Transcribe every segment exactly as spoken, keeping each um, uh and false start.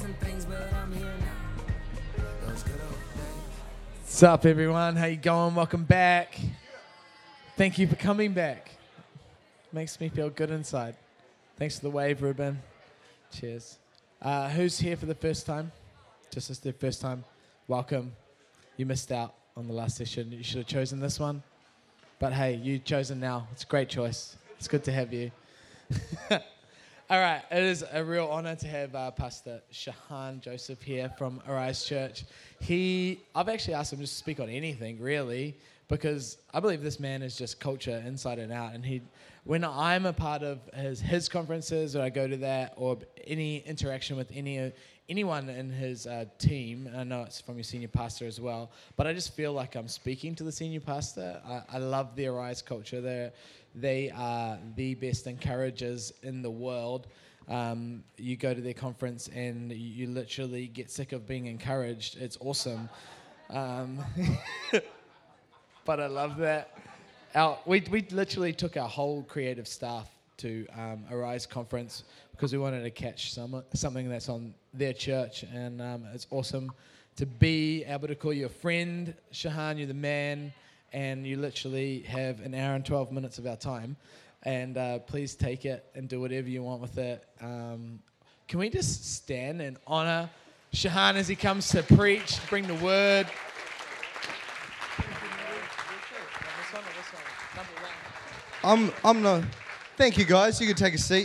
some things, but I'm here now. Those good old days. What's up, everyone? How you going? Welcome back. Thank you for coming back. Makes me feel good inside. Thanks for the wave, Ruben. Cheers. Uh, who's here for the first time? Just as the first time, welcome. You missed out on the last session. You should have chosen this one. But hey, you've chosen now. It's a great choice. It's good to have you. All right, it is a real honor to have uh, Pastor Shahan Joseph here from Arise Church. He, I've actually asked him to speak on anything, really, because I believe this man is just culture inside and out. And he, when I'm a part of his his conferences, or I go to that, or any interaction with any anyone in his uh, team, and I know it's from your senior pastor as well, but I just feel like I'm speaking to the senior pastor. I, I love the Arise culture. They're, they are the best encouragers in the world. Um, you go to their conference and you literally get sick of being encouraged. It's awesome. Um, but I love that. Our, we, we literally took our whole creative staff to um, Arise conference because we wanted to catch some, something that's on their church, and um, it's awesome to be able to call you a friend. Shahan, you're the man, and you literally have an hour and twelve minutes of our time, and uh, please take it and do whatever you want with it. Um, can we just stand and honor Shahan as he comes to preach, bring the word? I'm, I'm no. Thank you, guys. You can take a seat.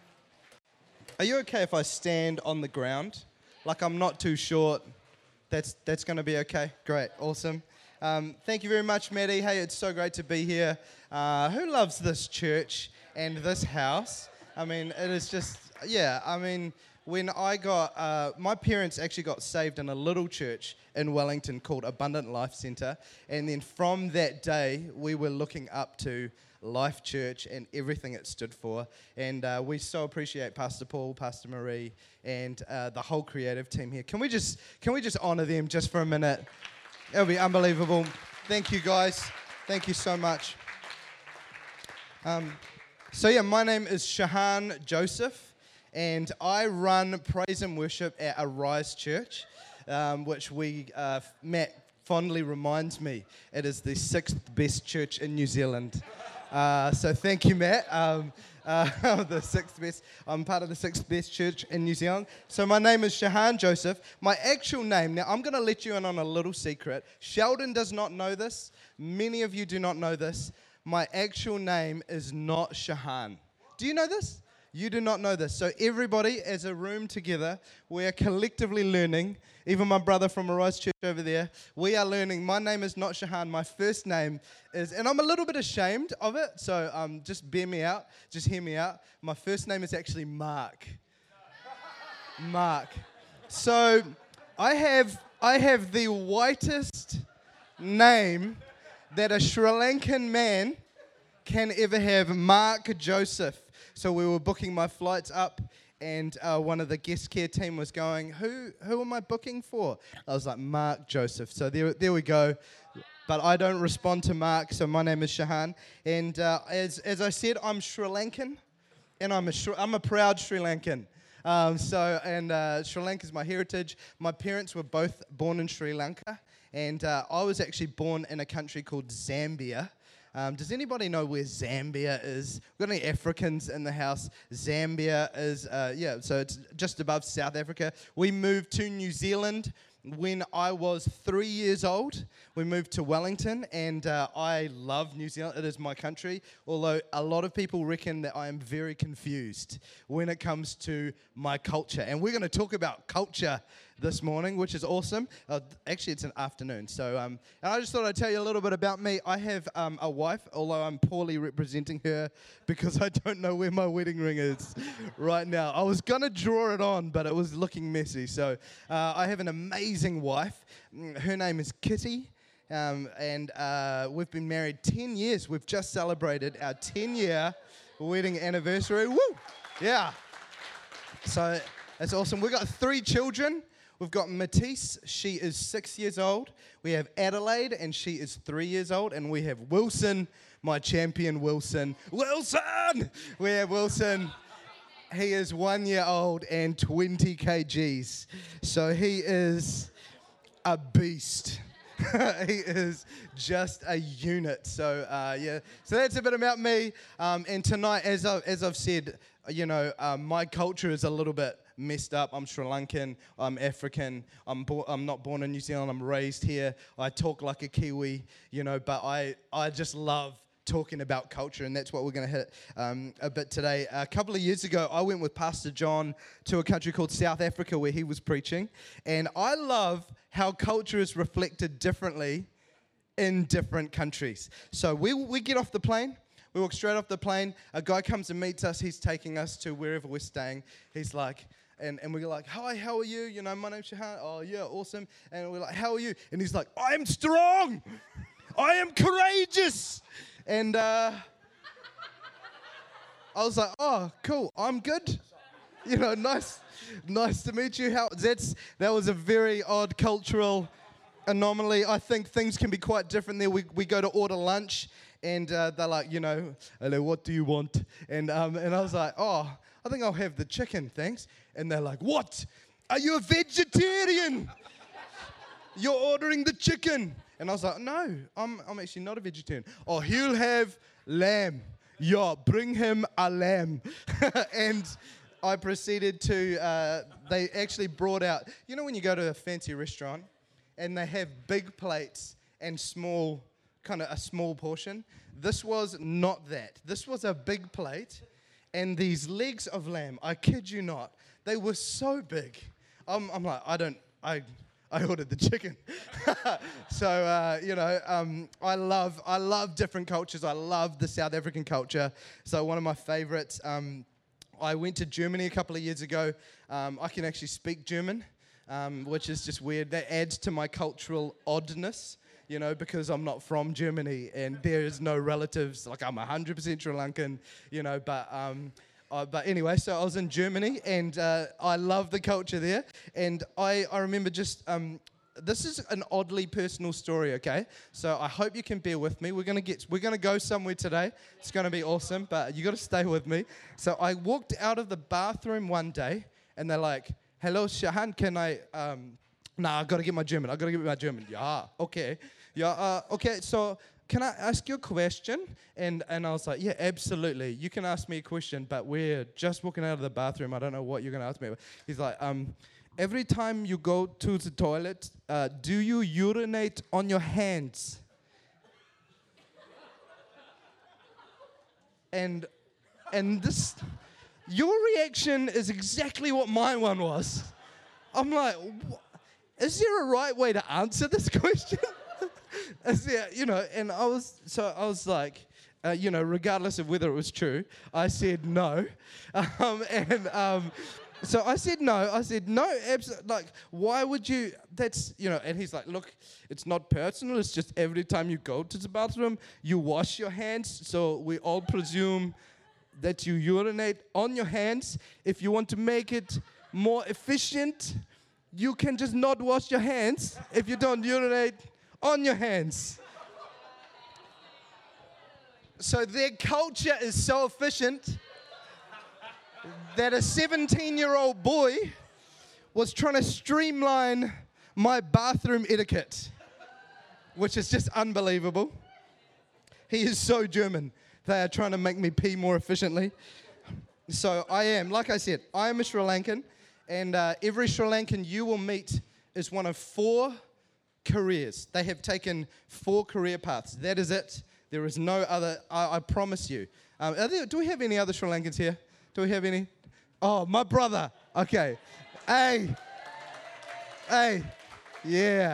Are you okay if I stand on the ground? Like I'm not too short. That's that's going to be okay. Great. Awesome. Um, thank you very much, Maddie. Hey, it's so great to be here. Uh, who loves this church and this house? I mean, it is just, yeah, I mean, when I got, uh, my parents actually got saved in a little church in Wellington called Abundant Life Centre. And then from that day, we were looking up to Life Church and everything it stood for. And uh, we so appreciate Pastor Paul, Pastor Marie, and uh, the whole creative team here. Can we just can we just honour them just for a minute? It'll be unbelievable. Thank you, guys. Thank you so much. Um, so yeah, my name is Shahan Joseph, and I run praise and worship at Arise Church, um, which we uh, Matt fondly reminds me it is the sixth best church in New Zealand. Uh, so thank you, Matt. Um, uh, the sixth best. I'm part of the sixth best church in New Zealand. So my name is Shahan Joseph. My actual name, now I'm going to let you in on a little secret. Sheldon does not know this. Many of you do not know this. My actual name is not Shahan. Do you know this? You do not know this. So everybody, as a room together, we are collectively learning. Even my brother from Arise Church over there, we are learning. My name is not Shahan. My first name is, and I'm a little bit ashamed of it, so um, just bear me out. Just hear me out. My first name is actually Mark. Mark. So I have I have the whitest name that a Sri Lankan man can ever have, Mark Joseph. So we were booking my flights up, and uh, one of the guest care team was going, who who am I booking for? I was like, Mark Joseph. So there, there we go. But I don't respond to Mark, so my name is Shahan. And uh, as as I said, I'm Sri Lankan, and I'm a Sri, I'm a proud Sri Lankan. Um, so and uh, Sri Lanka is my heritage. My parents were both born in Sri Lanka, and uh, I was actually born in a country called Zambia. Um, does anybody know where Zambia is? We've got any Africans in the house? Zambia is, uh, yeah, so it's just above South Africa. We moved to New Zealand when I was three years old. We moved to Wellington, and uh, I love New Zealand. It is my country, although a lot of people reckon that I am very confused when it comes to my culture. And we're going to talk about culture this morning, which is awesome. Uh, actually, it's an afternoon. So, um, and I just thought I'd tell you a little bit about me. I have um, a wife, although I'm poorly representing her because I don't know where my wedding ring is right now. I was going to draw it on, but it was looking messy. So uh, I have an amazing wife. Her name is Kitty. Um, and uh, we've been married ten years. We've just celebrated our ten-year wedding anniversary. Woo! Yeah. So that's awesome. We've got three children. We've got Matisse. She is six years old. We have Adelaide, and she is three years old. And we have Wilson, my champion Wilson. Wilson! We have Wilson. he is one year old and twenty kilograms. So he is a beast. He is just a unit. So uh, yeah, so that's a bit about me. Um, and tonight, as I've, as I've said, you know, um, my culture is a little bit messed up. I'm Sri Lankan. I'm African. I'm bo- I'm not born in New Zealand. I'm raised here. I talk like a Kiwi, you know. But I I just love talking about culture, and that's what we're going to hit um, a bit today. A couple of years ago, I went with Pastor John to a country called South Africa where he was preaching, and I love how culture is reflected differently in different countries. So we we get off the plane, we walk straight off the plane, a guy comes and meets us, he's taking us to wherever we're staying. He's like, and, and we're like, hi, how are you? You know, my name's Shahan. Oh, yeah, awesome. And we're like, how are you? And he's like, I am strong. I am courageous. And uh, I was like, oh, cool, I'm good. You know, nice nice to meet you. How that's That was a very odd cultural anomaly. I think things can be quite different there. We we go to order lunch, and uh, they're like, you know, hello, what do you want? And um, and I was like, oh, I think I'll have the chicken, thanks. And they're like, what? Are you a vegetarian? You're ordering the chicken. And I was like, no, I'm I'm actually not a vegetarian. Oh, he'll have lamb. Yeah, bring him a lamb. And I proceeded to, uh, they actually brought out, you know when you go to a fancy restaurant and they have big plates and small, kind of a small portion? This was not that. This was a big plate and these legs of lamb, I kid you not, they were so big. I'm, I'm like, I don't, I... I ordered the chicken. So, uh, you know, um, I love I love different cultures. I love the South African culture. So one of my favorites, um, I went to Germany a couple of years ago. Um, I can actually speak German, um, which is just weird. That adds to my cultural oddness, you know, because I'm not from Germany and there is no relatives. Like, I'm one hundred percent Sri Lankan, you know, but... Um, Uh, but anyway, so I was in Germany, and uh, I love the culture there. And I, I remember just, um, this is an oddly personal story, okay? So I hope you can bear with me. We're gonna get, we're gonna go somewhere today. It's gonna be awesome, but you got to stay with me. So I walked out of the bathroom one day, and they're like, "Hello, Shahan, can I?" Um, nah, I got to get my German. I got to get my German. Yeah, okay, yeah, uh, okay. So. Can I ask you a question? And and I was like, yeah, absolutely. You can ask me a question, but we're just walking out of the bathroom. I don't know what you're going to ask me. He's like, um, every time you go to the toilet, uh, do you urinate on your hands? And and this, your reaction is exactly what my one was. I'm like, is there a right way to answer this question? Yeah, you know, and I was, so I was like, uh, you know, regardless of whether it was true, I said no. Um, and um, so I said no. I said, no, absolutely. Like, why would you, that's, you know, and he's like, look, it's not personal. It's just every time you go to the bathroom, you wash your hands. So we all presume that you urinate on your hands. If you want to make it more efficient, you can just not wash your hands if you don't urinate on your hands. So their culture is so efficient that a seventeen-year-old boy was trying to streamline my bathroom etiquette, which is just unbelievable. He is so German. They are trying to make me pee more efficiently. So I am, like I said, I am a Sri Lankan, and uh, every Sri Lankan you will meet is one of four careers. They have taken four career paths. That is it. There is no other, I, I promise you. Um, are there, do we have any other Sri Lankans here? Do we have any? Oh, my brother. Okay. Hey. Hey. Yeah.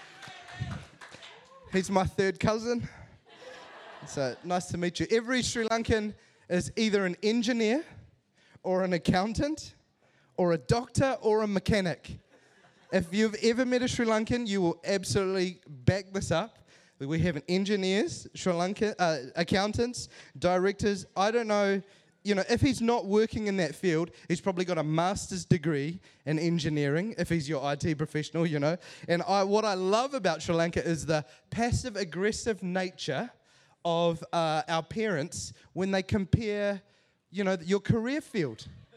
He's my third cousin. So nice to meet you. Every Sri Lankan is either an engineer or an accountant or a doctor or a mechanic. If you've ever met a Sri Lankan, you will absolutely back this up. We have engineers, Sri Lanka, uh, accountants, directors. I don't know, you know, if he's not working in that field, he's probably got a master's degree in engineering, if he's your I T professional, you know. And I, what I love about Sri Lanka is the passive-aggressive nature of uh, our parents when they compare, you know, your career field.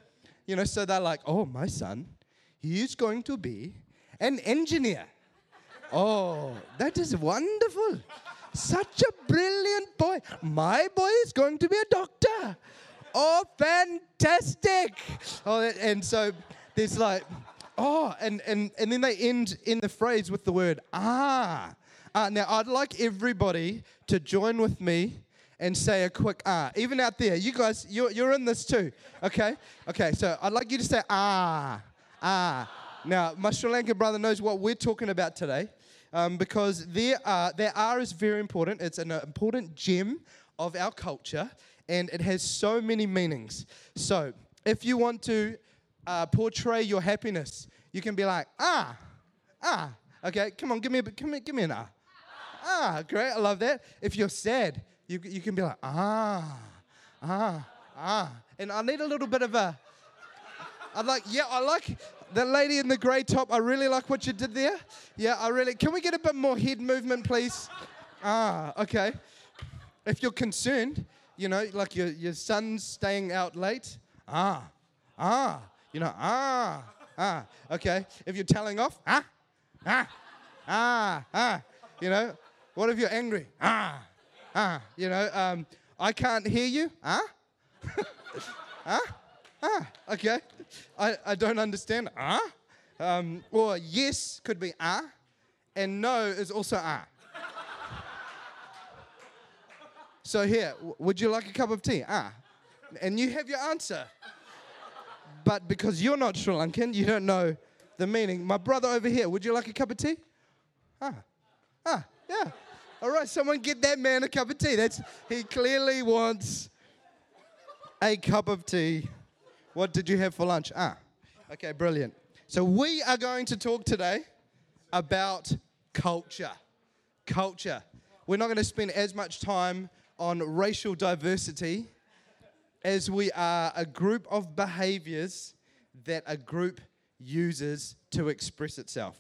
You know, so they're like, oh, my son, he is going to be an engineer. Oh, that is wonderful. Such a brilliant boy. My boy is going to be a doctor. Oh, fantastic. Oh, and so there's like, oh, and, and, and then they end in the phrase with the word, ah. Uh, now, I'd like everybody to join with me and say a quick ah. Even out there, you guys, you're, you're in this too, okay? Okay, so I'd like you to say ah, ah. Now, my Sri Lankan brother knows what we're talking about today um, because there are, their R is very important. It's an important gem of our culture, and it has so many meanings. So, if you want to uh, portray your happiness, you can be like, ah, ah. Okay, come on, give me a, give me, give me an ah. Ah, great, I love that. If you're sad, you, you can be like, ah, ah, ah. And I need a little bit of a, I like, yeah, I like the lady in the grey top. I really like what you did there. Yeah, I really, can we get a bit more head movement, please? Ah, okay. If you're concerned, you know, like your, your son's staying out late, ah, ah, you know, ah, ah, okay. If you're telling off, ah, ah, ah, ah, you know, what if you're angry? Ah, ah, you know, um, I can't hear you, ah, ah, ah, okay. I, I don't understand, ah, um, or yes could be ah, and no is also ah. So here, w- would you like a cup of tea? Ah. And you have your answer. But because you're not Sri Lankan, you don't know the meaning. My brother over here, would you like a cup of tea? Ah. Ah, yeah. All right, someone get that man a cup of tea. That's he clearly wants a cup of tea. What did you have for lunch? Ah. Okay, brilliant. So we are going to talk today about culture. Culture. We're not going to spend as much time on racial diversity as we are a group of behaviors that a group uses to express itself.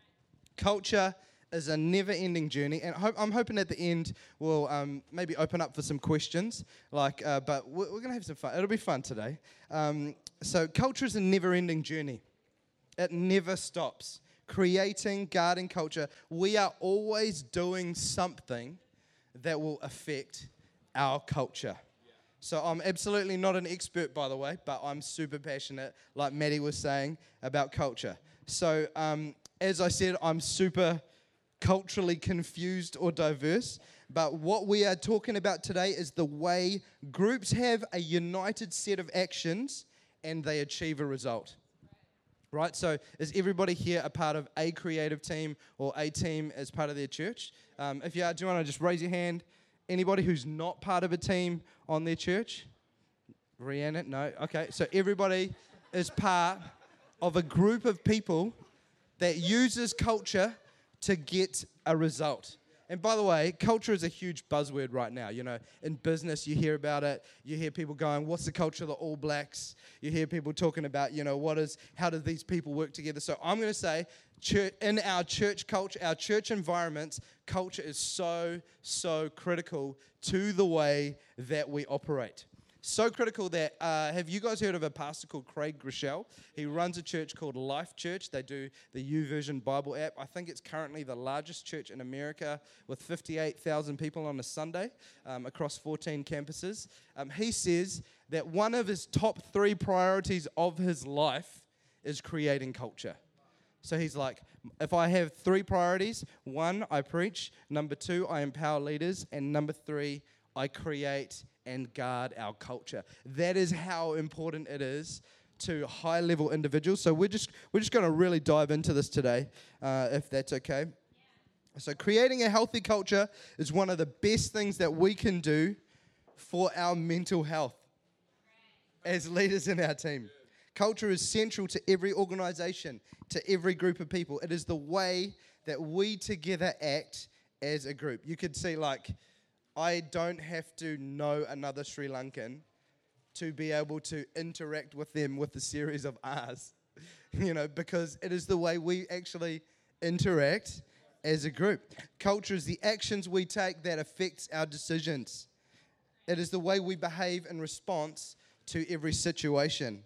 Culture is a never-ending journey, and hope, I'm hoping at the end we'll um, maybe open up for some questions. Like, uh, but we're, we're going to have some fun. It'll be fun today. Um, so, culture is a never-ending journey. It never stops. Creating, guarding culture, we are always doing something that will affect our culture. So I'm absolutely not an expert, by the way, but I'm super passionate, like Maddie was saying, about culture. So um, as I said, I'm super culturally confused or diverse, but what we are talking about today is the way groups have a united set of actions and they achieve a result. Right, so is everybody here a part of a creative team or a team as part of their church? Um, if you are, do you want to just raise your hand? Anybody who's not part of a team on their church? Rhiannon? No? Okay, so everybody is part of a group of people that uses culture to get a result. And by the way, culture is a huge buzzword right now. You know, in business, you hear about it. You hear people going, what's the culture of the All Blacks? You hear people talking about, you know, what is, how do these people work together? So I'm going to say, church, in our church culture, our church environments, culture is so, so critical to the way that we operate. So critical that, uh, have you guys heard of a pastor called Craig Groeschel? He runs a church called Life Church. They do the YouVersion Bible app. I think it's currently the largest church in America with fifty-eight thousand people on a Sunday um, across fourteen campuses. Um, he says that one of his top three priorities of his life is creating culture. So he's like, if I have three priorities, one, I preach. Number two, I empower leaders. And number three, I create and guard our culture. That is how important it is to high-level individuals. So we're just we're just going to really dive into this today, uh, if that's okay. So creating a healthy culture is one of the best things that we can do for our mental health as leaders in our team. Culture is central to every organization, to every group of people. It is the way that we together act as a group. You could see, like, I don't have to know another Sri Lankan to be able to interact with them with a series of R's, you know, because it is the way we actually interact as a group. Culture is the actions we take that affects our decisions. It is the way we behave in response to every situation.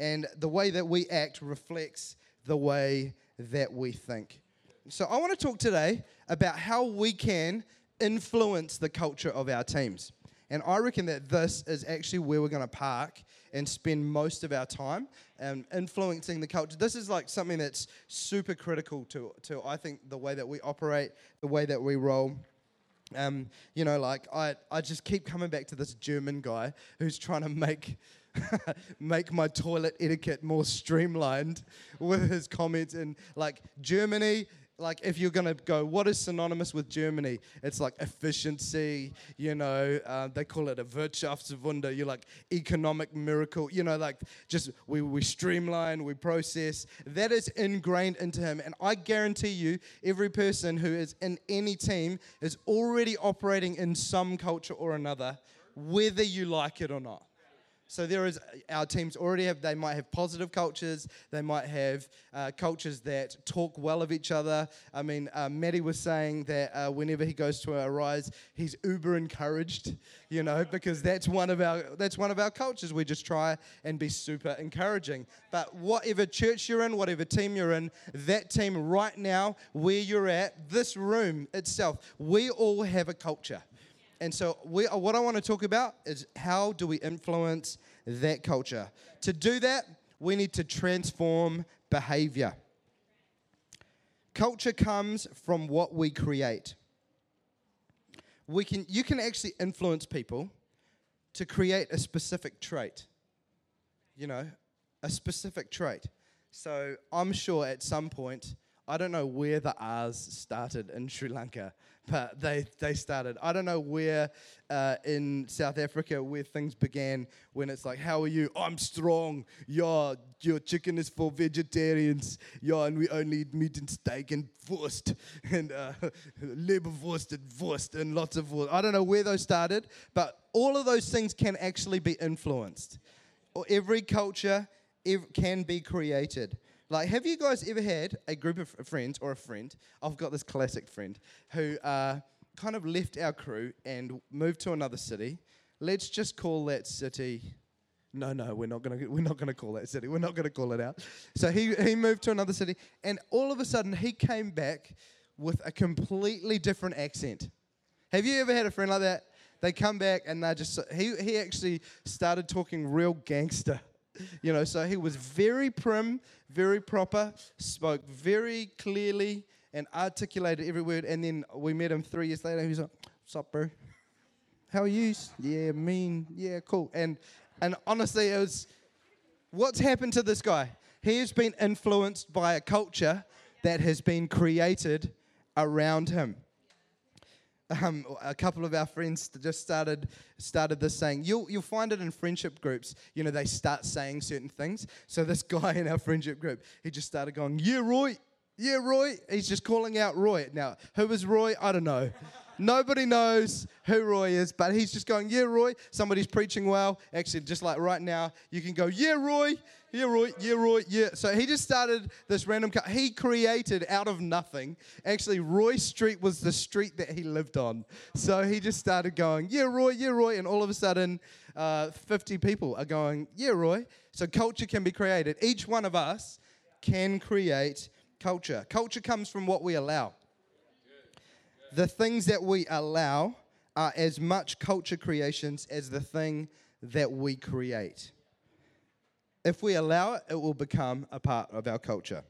and the way that we act reflects the way that we think. So I want to talk today about how we can influence the culture of our teams. And I reckon that this is actually where we're going to park and spend most of our time um, influencing the culture. This is like something that's super critical to, to, I think, the way that we operate, the way that we roll. Um, you know, like, I, I just keep coming back to this German guy who's trying to make... make my toilet etiquette more streamlined with his comments. And like Germany, like if you're gonna go, what is synonymous with Germany? It's like efficiency, you know, uh, they call it a Wirtschaftswunder. You're like economic miracle, you know, like just we, we streamline, we process. That is ingrained into him. And I guarantee you, every person who is in any team is already operating in some culture or another, whether you like it or not. So there is, our teams already have, they might have positive cultures, they might have uh, cultures that talk well of each other. I mean, uh, Maddie was saying that uh, whenever he goes to a rise, he's uber encouraged, you know, because that's one of our, that's one of our cultures. We just try and be super encouraging. But whatever church you're in, whatever team you're in, that team right now, where you're at, this room itself, we all have a culture. And so we, what I want to talk about is how do we influence that culture. To do that, we need to transform behavior. Culture comes from what we create. We can, you can actually influence people to create a specific trait. You know, a specific trait. So I'm sure at some point, I don't know where the R's started in Sri Lanka, but they, they started. I don't know where uh, in South Africa where things began when it's like, how are you? I'm strong. Yeah, your chicken is for vegetarians. Yeah, and we only eat meat and steak and wurst and uh, leberwurst and wurst and lots of wurst. I don't know where those started, but all of those things can actually be influenced. Or every culture ev- can be created. Like, have you guys ever had a group of friends or a friend? I've got this classic friend who uh, kind of left our crew and moved to another city. Let's just call that city. No, no, we're not gonna. We're not gonna call that city. We're not gonna call it out. So he he moved to another city, and all of a sudden he came back with a completely different accent. Have you ever had a friend like that? They come back and they just he he actually started talking real gangster. You know, so he was very prim, very proper, spoke very clearly and articulated every word. And then we met him three years later. He was like, "What's up, bro? How are you?" "Yeah, mean. Yeah, cool." And and honestly, it was, what's happened to this guy? He has been influenced by a culture that has been created around him. Um, a couple of our friends just started started this saying. You'll you'll find it in friendship groups. You know, they start saying certain things. So this guy in our friendship group, he just started going, "Yeah, Roy. Yeah, Roy." He's just calling out Roy. Now, who is Roy? I don't know. Nobody knows who Roy is, but he's just going, "Yeah, Roy." Somebody's preaching well. Actually, just like right now, you can go, "Yeah, Roy. Yeah, Roy. Yeah, Roy. Yeah." So he just started this random cut. He created out of nothing. Actually, Roy Street was the street that he lived on. So he just started going, "Yeah, Roy. Yeah, Roy." And all of a sudden, uh, fifty people are going, "Yeah, Roy." So culture can be created. Each one of us can create culture. Culture comes from what we allow. The things that we allow are as much culture creations as the thing that we create. If we allow it, it will become a part of our culture.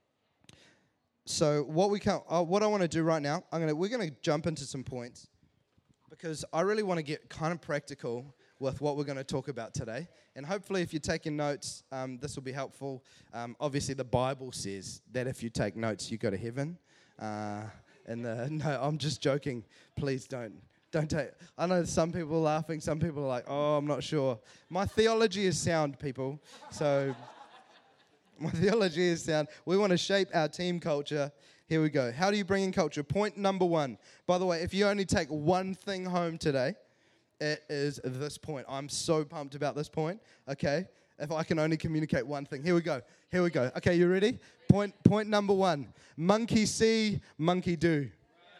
So what we can, uh, what I want to do right now, I'm gonna we're gonna jump into some points because I really want to get kind of practical with what we're going to talk about today. And hopefully, if you're taking notes, um, this will be helpful. Um, obviously, the Bible says that if you take notes, you go to heaven. Uh, And the, no, I'm just joking. Please don't. Don't take. I know some people are laughing. Some people are like, "Oh, I'm not sure." My theology is sound, people. So my theology is sound. We want to shape our team culture. Here we go. How do you bring in culture? Point number one. By the way, if you only take one thing home today, it is this point. I'm so pumped about this point. Okay. If I can only communicate one thing. Here we go. Here we go. Okay, you ready? Point point number one. Monkey see, monkey do.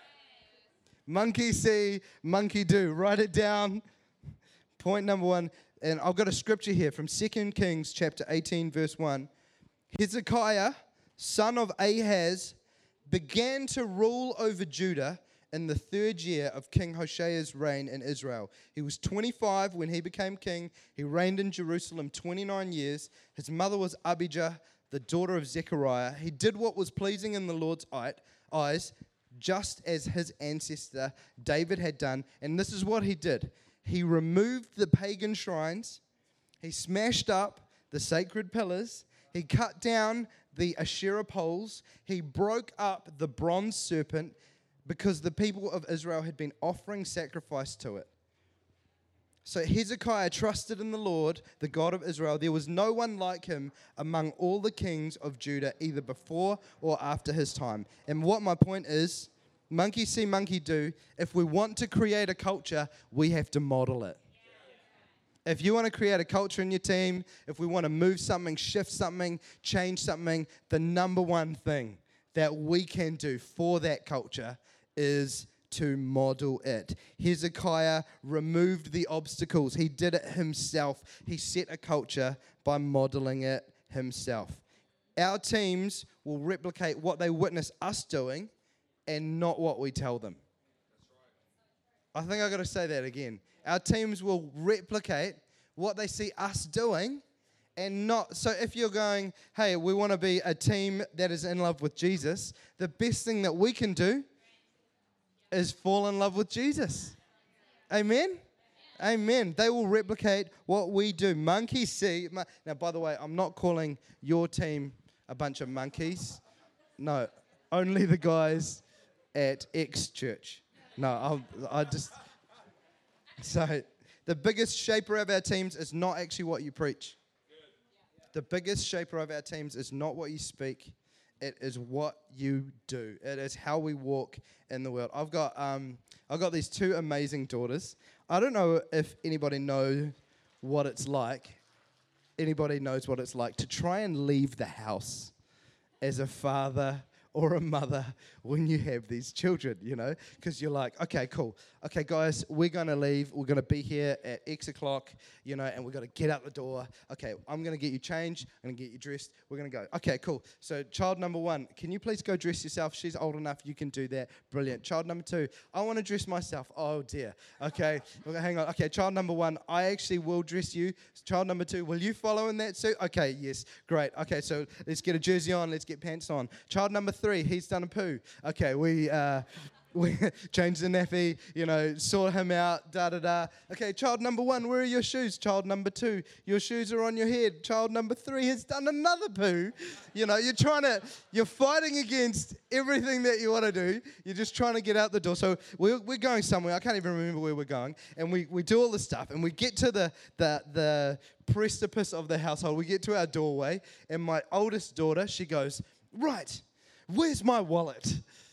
Monkey see, monkey do. Write it down. Point number one. And I've got a scripture here from Second Kings chapter eighteen, verse one. Hezekiah, son of Ahaz, began to rule over Judah in the third year of King Hoshea's reign in Israel. He was twenty-five when he became king. He reigned in Jerusalem twenty-nine years. His mother was Abijah, the daughter of Zechariah. He did what was pleasing in the Lord's eyes, just as his ancestor David had done. And this is what he did. He removed the pagan shrines. He smashed up the sacred pillars. He cut down the Asherah poles. He broke up the bronze serpent because the people of Israel had been offering sacrifice to it. So Hezekiah trusted in the Lord, the God of Israel. There was no one like him among all the kings of Judah, either before or after his time. And what my point is, monkey see, monkey do. If we want to create a culture, we have to model it. If you want to create a culture in your team, if we want to move something, shift something, change something, the number one thing that we can do for that culture is to model it. Hezekiah removed the obstacles. He did it himself. He set a culture by modeling it himself. Our teams will replicate what they witness us doing and not what we tell them. I think I've got to say that again. Our teams will replicate what they see us doing and not. So if you're going, hey, we want to be a team that is in love with Jesus, the best thing that we can do is fall in love with Jesus. Amen? Amen. They will replicate what we do. Monkeys see. Now, by the way, I'm not calling your team a bunch of monkeys. No, only the guys at X Church. No, I'll, I just... So, the biggest shaper of our teams is not actually what you preach. The biggest shaper of our teams is not what you speak. It is what you do. It is how we walk in the world. I've got um, I've got these two amazing daughters. I don't know if anybody knows what it's like. Anybody knows what it's like to try and leave the house as a father or a mother when you have these children, you know, because you're like, okay, cool. Okay, guys, we're going to leave. We're going to be here at X o'clock, you know, and we've got to get out the door. Okay, I'm going to get you changed. I'm going to get you dressed. We're going to go. Okay, cool. So child number one, can you please go dress yourself? She's old enough. You can do that. Brilliant. Child number two, I want to dress myself. Oh, dear. Okay, okay, hang on. Okay, child number one, I actually will dress you. Child number two, will you follow in that suit? Okay, yes, great. Okay, so let's get a jersey on. Let's get pants on. Child number three, he's done a poo. Okay, we uh, we changed the nappy, you know, saw him out, da-da-da. Okay, child number one, where are your shoes? Child number two, your shoes are on your head. Child number three has done another poo. You know, you're trying to, you're fighting against everything that you want to do. You're just trying to get out the door. So we're, we're going somewhere. I can't even remember where we're going. And we, we do all this stuff, and we get to the, the, the precipice of the household. We get to our doorway, and my oldest daughter, she goes, right, where's my wallet?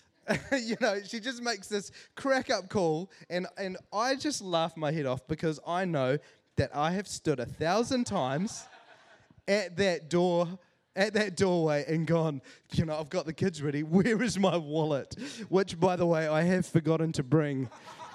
You know, she just makes this crack up call, and, and I just laugh my head off because I know that I have stood a thousand times at that door, at that doorway and gone, you know, I've got the kids ready. Where is my wallet? Which, by the way, I have forgotten to bring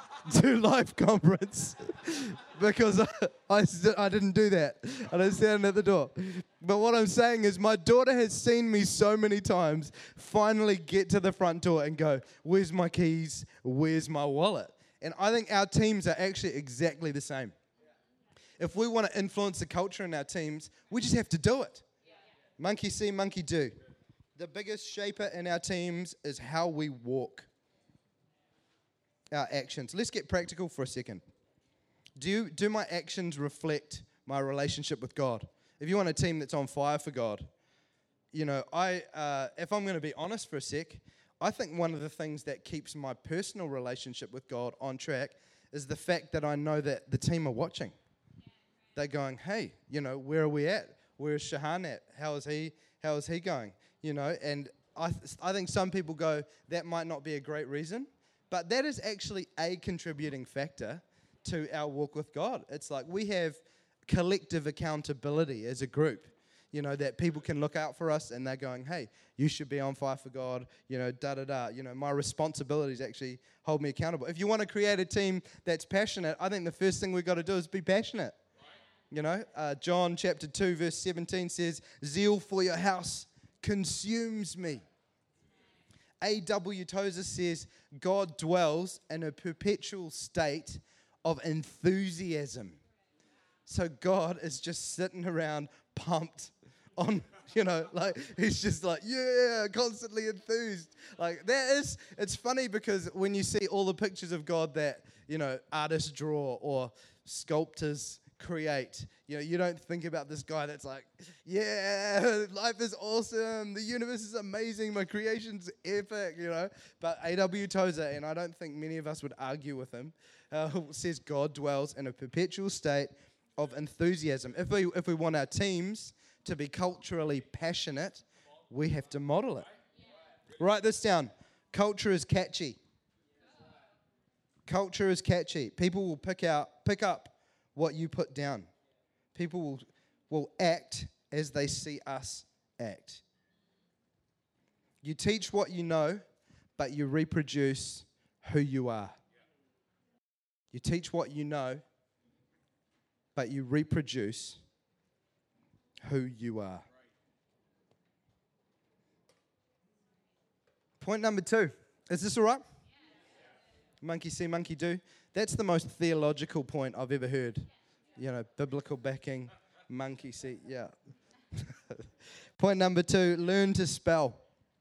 to Life Conference because I, I, st- I didn't do that. I didn't stand at the door. But what I'm saying is my daughter has seen me so many times finally get to the front door and go, where's my keys? Where's my wallet? And I think our teams are actually exactly the same. If we want to influence the culture in our teams, we just have to do it. Monkey see, monkey do. The biggest shaper in our teams is how we walk. Our actions. Let's get practical for a second. Do you, do my actions reflect my relationship with God? If you want a team that's on fire for God, you know, I uh, if I'm going to be honest for a sec, I think one of the things that keeps my personal relationship with God on track is the fact that I know that the team are watching. They're going, hey, you know, where are we at? Where is Shahan at? How is he? How is he going? You know, and I th- I think some people go, that might not be a great reason. But that is actually a contributing factor to our walk with God. It's like we have collective accountability as a group, you know, that people can look out for us and they're going, hey, you should be on fire for God, you know, da-da-da. You know, my responsibilities actually hold me accountable. If you want to create a team that's passionate, I think the first thing we've got to do is be passionate. You know, uh, John chapter two, verse seventeen says, zeal for your house consumes me. A W Tozer says, God dwells in a perpetual state of enthusiasm. So God is just sitting around pumped on, you know, like, he's just like, yeah, constantly enthused. Like, that is, it's funny because when you see all the pictures of God that, you know, artists draw or sculptors create, you know, you don't think about this guy that's like, yeah, life is awesome, the universe is amazing, my creation's epic, you know. But A W Tozer, and I don't think many of us would argue with him, uh, says God dwells in a perpetual state of enthusiasm. If we if we want our teams to be culturally passionate, we have to model it. Write this down. Culture is catchy. Culture is catchy. People will pick out pick up what you put down. People will, will act as they see us act. You teach what you know, but you reproduce who you are. You teach what you know, but you reproduce who you are. Point number two. Is this all right? Monkey see, monkey do. That's the most theological point I've ever heard. You know, biblical backing, monkey see, yeah. Point number two, learn to spell.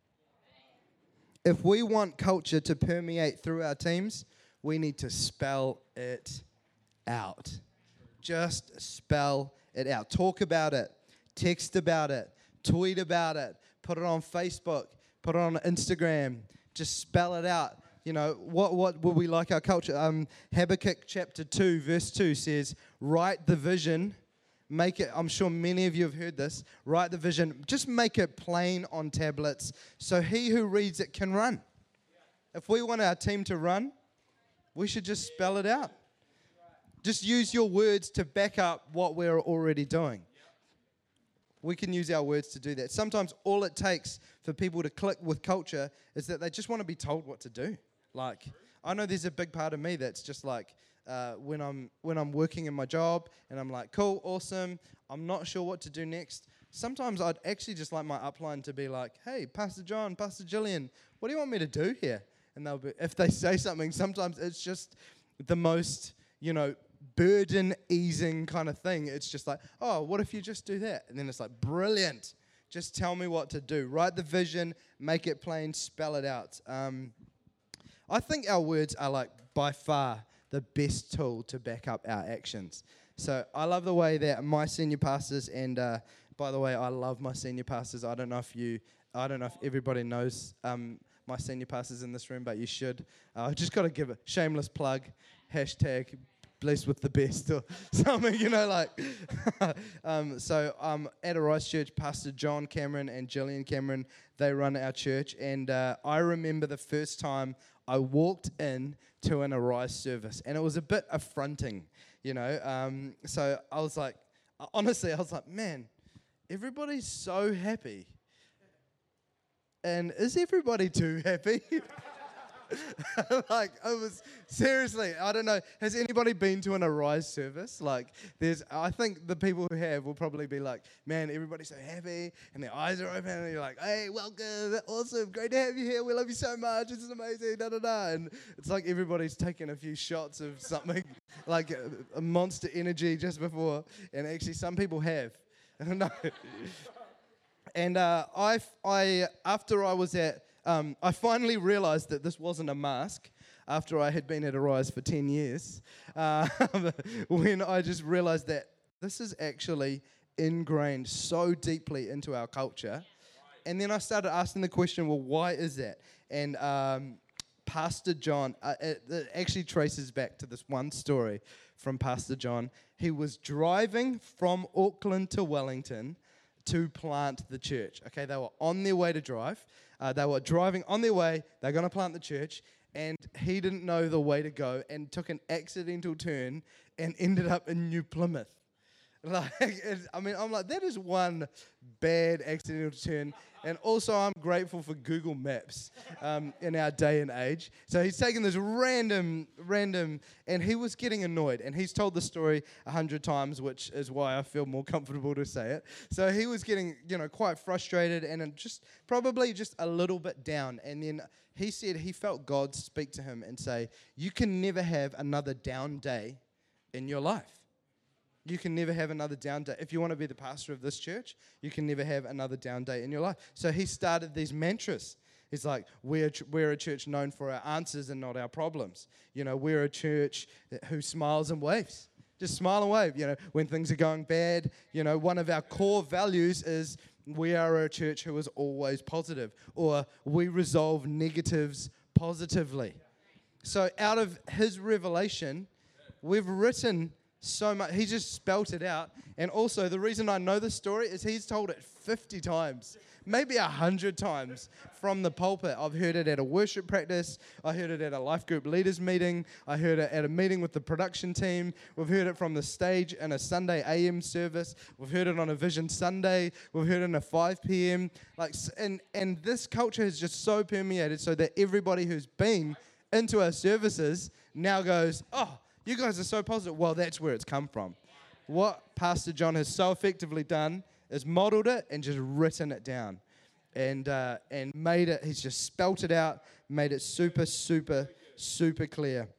If we want culture to permeate through our teams, we need to spell it out. Just spell it out. Talk about it. Text about it. Tweet about it. Put it on Facebook. Put it on Instagram. Just spell it out. You know, what, what would we like our culture? Um, Habakkuk chapter two, verse two says, write the vision, make it, I'm sure many of you have heard this, write the vision, just make it plain on tablets so he who reads it can run. If we want our team to run, we should just spell it out. Just use your words to back up what we're already doing. We can use our words to do that. Sometimes all it takes for people to click with culture is that they just want to be told what to do. Like, I know there's a big part of me that's just like, uh, when I'm when I'm working in my job and I'm like, cool, awesome, I'm not sure what to do next. Sometimes I'd actually just like my upline to be like, hey, Pastor John, Pastor Gillian, what do you want me to do here? And they'll be, if they say something, sometimes it's just the most, you know, burden easing kind of thing. It's just like, oh, what if you just do that? And then it's like, brilliant. Just tell me what to do. Write the vision, make it plain, spell it out. Um, I think our words are like by far the best tool to back up our actions. So I love the way that my senior pastors, and uh, by the way, I love my senior pastors. I don't know if you, I don't know if everybody knows um, my senior pastors in this room, but you should. Uh, I just got to give a shameless plug, hashtag blessed with the best or something, you know, like. um, so um, at Arise Church, Pastor John Cameron and Gillian Cameron, they run our church. And uh, I remember the first time I walked in to an Arise service, and it was a bit affronting, you know. Um, so I was like, honestly, I was like, man, everybody's so happy. And is everybody too happy? Like, I was, seriously, I don't know. Has anybody been to an Arise service? Like, there's, I think the people who have will probably be like, man, everybody's so happy, and their eyes are open, and you're like, hey, welcome, awesome, great to have you here, we love you so much, this is amazing, da da da. And it's like everybody's taking a few shots of something, like a, a Monster Energy just before, and actually some people have. No. And uh, I, I, after I was at, Um, I finally realized that this wasn't a mask after I had been at Arise for ten years, uh, when I just realized that this is actually ingrained so deeply into our culture. And then I started asking the question, well, why is that? And um, Pastor John, uh, it, it actually traces back to this one story from Pastor John. He was driving from Auckland to Wellington to plant the church. Okay, they were on their way to drive. Uh, they were driving on their way. They're going to plant the church, and he didn't know the way to go and took an accidental turn and ended up in New Plymouth. Like, it, I mean, I'm like, that is one bad accidental turn. And also, I'm grateful for Google Maps um, in our day and age. So he's taken this random, random, and he was getting annoyed. And he's told the story a hundred times, which is why I feel more comfortable to say it. So he was getting, you know, quite frustrated and just probably just a little bit down. And then he said he felt God speak to him and say, you can never have another down day in your life. You can never have another down day. If you want to be the pastor of this church, you can never have another down day in your life. So he started these mantras. He's like, we're, we're a church known for our answers and not our problems. You know, we're a church who smiles and waves. Just smile and wave, you know, when things are going bad. You know, one of our core values is we are a church who is always positive, or we resolve negatives positively. So out of his revelation, we've written so much. He just spelt it out. And also, the reason I know this story is he's told it fifty times, maybe one hundred times from the pulpit. I've heard it at a worship practice. I heard it at a life group leaders meeting. I heard it at a meeting with the production team. We've heard it from the stage in a Sunday A M service. We've heard it on a Vision Sunday. We've heard it in a five p.m. Like, and, and this culture has just so permeated so that everybody who's been into our services now goes, oh, you guys are so positive. Well, that's where it's come from. What Pastor John has so effectively done is modeled it and just written it down. And uh, and made it, he's just spelt it out, made it super, super, super clear.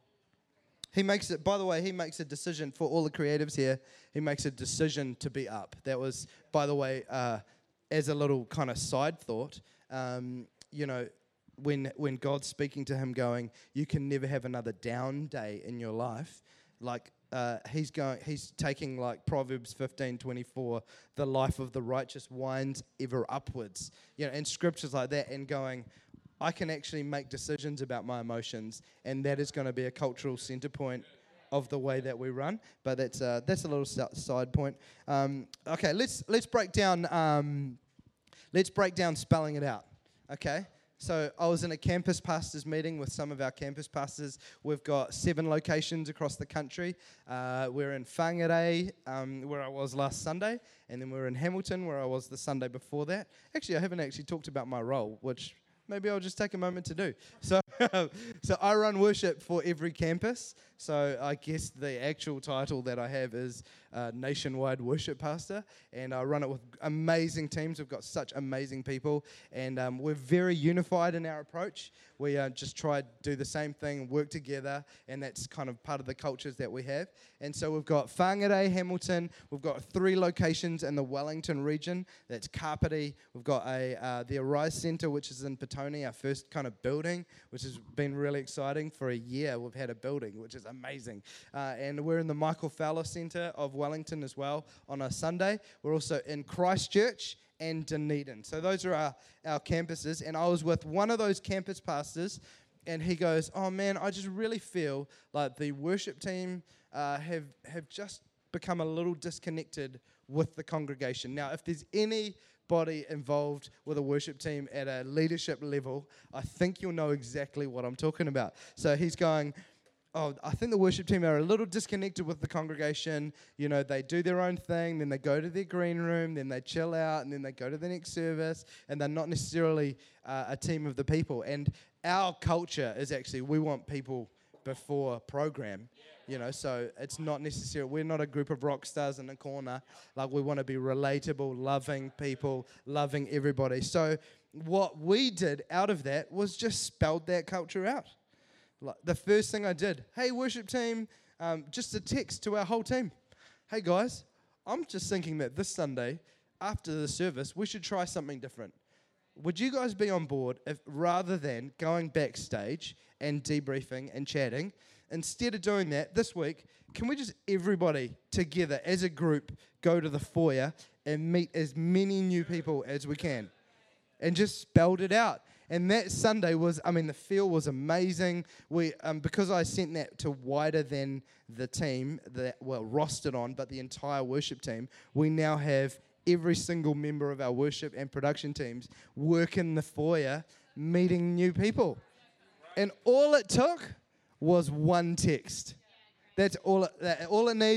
He makes it, by the way, he makes a decision for all the creatives here. He makes a decision to be up. That was, by the way, uh, as a little kind of side thought, um, you know, When when God's speaking to him going, you can never have another down day in your life, like uh, he's going, he's taking like Proverbs fifteen twenty-four, the life of the righteous winds ever upwards, you know, and scriptures like that, and going, I can actually make decisions about my emotions, and that is going to be a cultural center point of the way that we run. But that's uh, that's a little side point. Um, okay, let's let's break down um, let's break down spelling it out. Okay. So I was in a campus pastors meeting with some of our campus pastors. We've got seven locations across the country. Uh, we're in Whangarei, um, where I was last Sunday, and then we're in Hamilton, where I was the Sunday before that. Actually, I haven't actually talked about my role, which maybe I'll just take a moment to do. So, so I run worship for every campus. So I guess the actual title that I have is uh, Nationwide Worship Pastor, and I run it with amazing teams. We've got such amazing people, and um, we're very unified in our approach. We uh, just try to do the same thing, work together, and that's kind of part of the cultures that we have. And so we've got Whangarei, Hamilton. We've got three locations in the Wellington region. That's Kapiti. We've got a uh, the Arise Centre, which is in Petone, our first kind of building, which has been really exciting. For a year, we've had a building, which is amazing. Uh, and we're in the Michael Fowler Centre of Wellington as well on a Sunday. We're also in Christchurch and Dunedin. So those are our, our campuses. And I was with one of those campus pastors, and he goes, oh man, I just really feel like the worship team uh, have have just become a little disconnected with the congregation. Now, if there's anybody involved with a worship team at a leadership level, I think you'll know exactly what I'm talking about. So he's going, oh, I think the worship team are a little disconnected with the congregation. You know, they do their own thing, then they go to their green room, then they chill out, and then they go to the next service, and they're not necessarily uh, a team of the people. And our culture is actually, we want people before program, you know, so it's not necessarily, we're not a group of rock stars in a corner. Like, we want to be relatable, loving people, loving everybody. So what we did out of that was just spelled that culture out. Like, the first thing I did, hey, worship team, um, just a text to our whole team. Hey, guys, I'm just thinking that this Sunday, after the service, we should try something different. Would you guys be on board if, rather than going backstage and debriefing and chatting, instead of doing that this week, can we just everybody together as a group go to the foyer and meet as many new people as we can? And just spelled it out. And that Sunday was, I mean, the feel was amazing. We, um, because I sent that to wider than the team that, well, rostered on, but the entire worship team, we now have every single member of our worship and production teams work in the foyer meeting new people. And all it took was one text. That's all it, that, all it needs.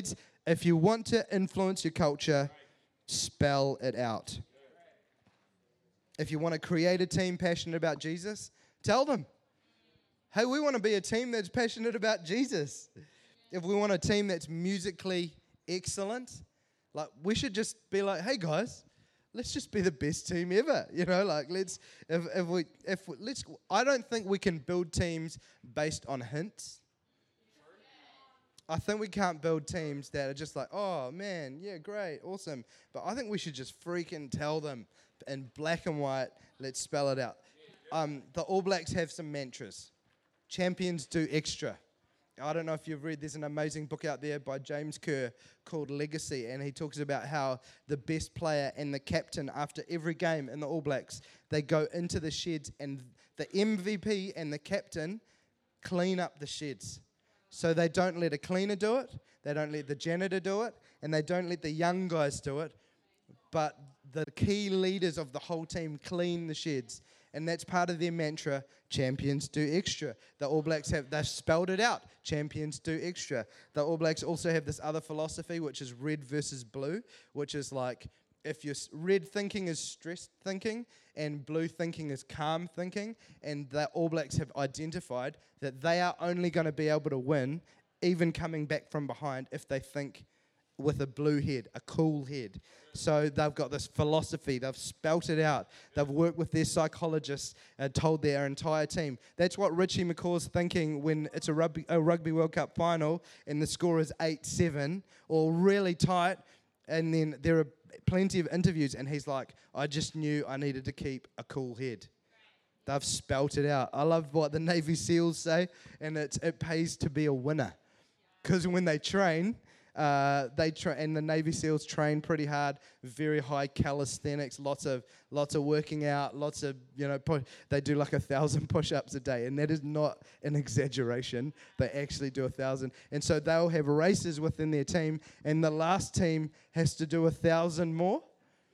If you want to influence your culture, spell it out. If you want to create a team passionate about Jesus, tell them, hey, we want to be a team that's passionate about Jesus. If we want a team that's musically excellent, like we should just be like, hey guys, let's just be the best team ever. You know, like let's if if we if we, let's. I don't think we can build teams based on hints. I think we can't build teams that are just like, oh man, yeah, great, awesome. But I think we should just freaking tell them in black and white. Let's spell it out. Um, the All Blacks have some mantras. Champions do extra. I don't know if you've read, there's an amazing book out there by James Kerr called Legacy, and he talks about how the best player and the captain, after every game in the All Blacks, they go into the sheds, and the M V P and the captain clean up the sheds. So they don't let a cleaner do it, they don't let the janitor do it, and they don't let the young guys do it, but the key leaders of the whole team clean the sheds. And that's part of their mantra, champions do extra. The All Blacks have, they've spelled it out, champions do extra. The All Blacks also have this other philosophy, which is red versus blue, which is like, if your red thinking is stressed thinking, and blue thinking is calm thinking, and the All Blacks have identified that they are only going to be able to win, even coming back from behind, if they think with a blue head, a cool head. So they've got this philosophy, they've spelt it out, they've worked with their psychologists and told their entire team. That's what Richie McCaw's thinking when it's a rugby, a rugby World Cup final and the score is eight seven, or really tight, and then there are plenty of interviews and he's like, I just knew I needed to keep a cool head. They've spelt it out. I love what the Navy SEALs say, and it's, it pays to be a winner. Because when they train, Uh, they tra- and the Navy SEALs train pretty hard, very high calisthenics, lots of lots of working out, lots of you know. Pu- they do like a thousand push-ups a day, and that is not an exaggeration. They actually do a thousand, and so they'll have races within their team, and the last team has to do a thousand more.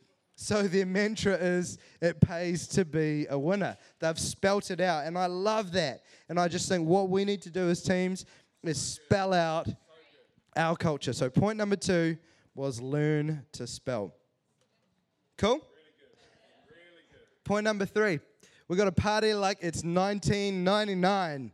So their mantra is, it pays to be a winner. They've spelt it out, and I love that. And I just think what we need to do as teams is spell out our culture. So point number two was learn to spell. Cool? Really good. Really good. Point number three, we got to party like it's nineteen ninety-nine.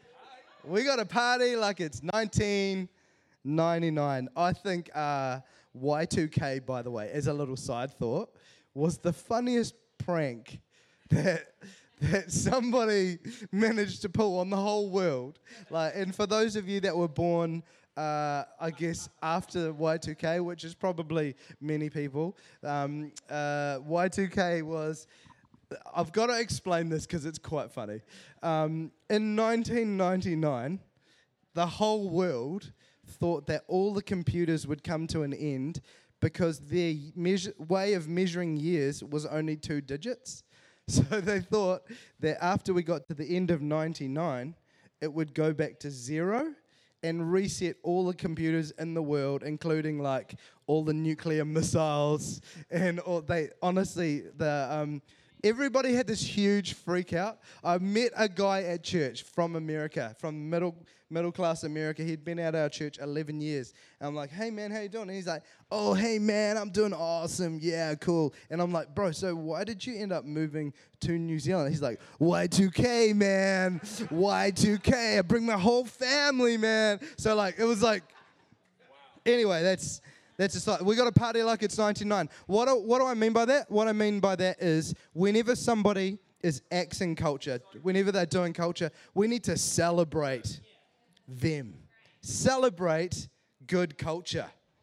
We got to party like it's nineteen ninety-nine. I think uh, Y two K, by the way, as a little side thought, was the funniest prank that that somebody managed to pull on the whole world. Like, and for those of you that were born, uh, I guess, after Y two K, which is probably many people, um, uh, Y two K was... I've got to explain this because it's quite funny. Um, in nineteen ninety-nine, the whole world thought that all the computers would come to an end because their measure, way of measuring years was only two digits. So they thought that after we got to the end of ninety-nine, it would go back to zero and reset all the computers in the world, including like all the nuclear missiles and all. They honestly the um, everybody had this huge freak out. I met a guy at church from America, from middle middle class America. He'd been at our church eleven years. And I'm like, hey man, how you doing? And he's like, oh hey man, I'm doing awesome. Yeah, cool. And I'm like, bro, so why did you end up moving to New Zealand? He's like, Y two K, man. Y two K. I bring my whole family, man. So like, it was like, wow. Anyway, that's. That's just like, we got to party like it's ninety-nine. What do, what do I mean by that? What I mean by that is whenever somebody is axing culture, whenever they're doing culture, we need to celebrate them. Celebrate good culture.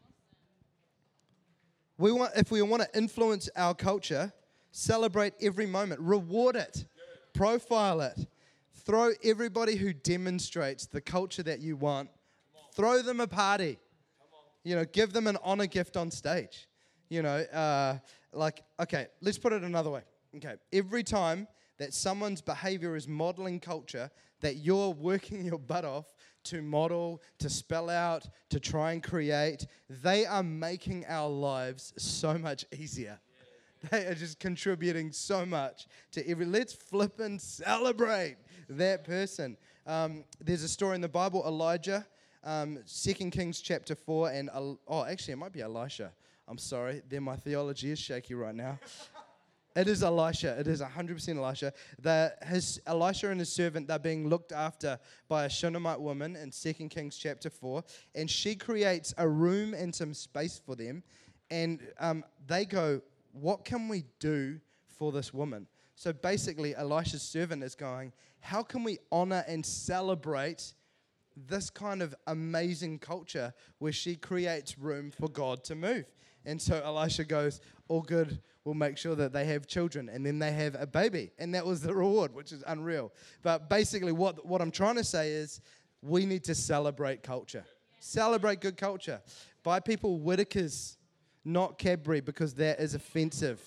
We want, if we want to influence our culture, celebrate every moment. Reward it. Profile it. Throw everybody who demonstrates the culture that you want, throw them a party. You know, give them an honor gift on stage. You know, uh, like, okay, let's put it another way. Okay, every time that someone's behavior is modeling culture, that you're working your butt off to model, to spell out, to try and create, they are making our lives so much easier. They are just contributing so much to every, let's flip and celebrate that person. Um, there's a story in the Bible, Elijah. um, Second Kings chapter four, and El- oh, actually, it might be Elisha. I'm sorry, then my theology is shaky right now. It is Elisha. It is one hundred percent Elisha. The, his, Elisha and his servant, they're being looked after by a Shunammite woman in Second Kings chapter four. And she creates a room and some space for them. And um, they go, what can we do for this woman? So basically, Elisha's servant is going, how can we honor and celebrate this kind of amazing culture where she creates room for God to move? And so Elisha goes, all good, we'll make sure that they have children. And then they have a baby. And that was the reward, which is unreal. But basically what, what I'm trying to say is we need to celebrate culture. Celebrate good culture. Buy people Whitakers, not Cadbury, because that is offensive.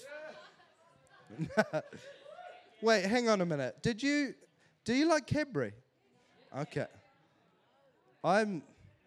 Wait, hang on a minute. Did you, do you like Cadbury? Okay. I'm,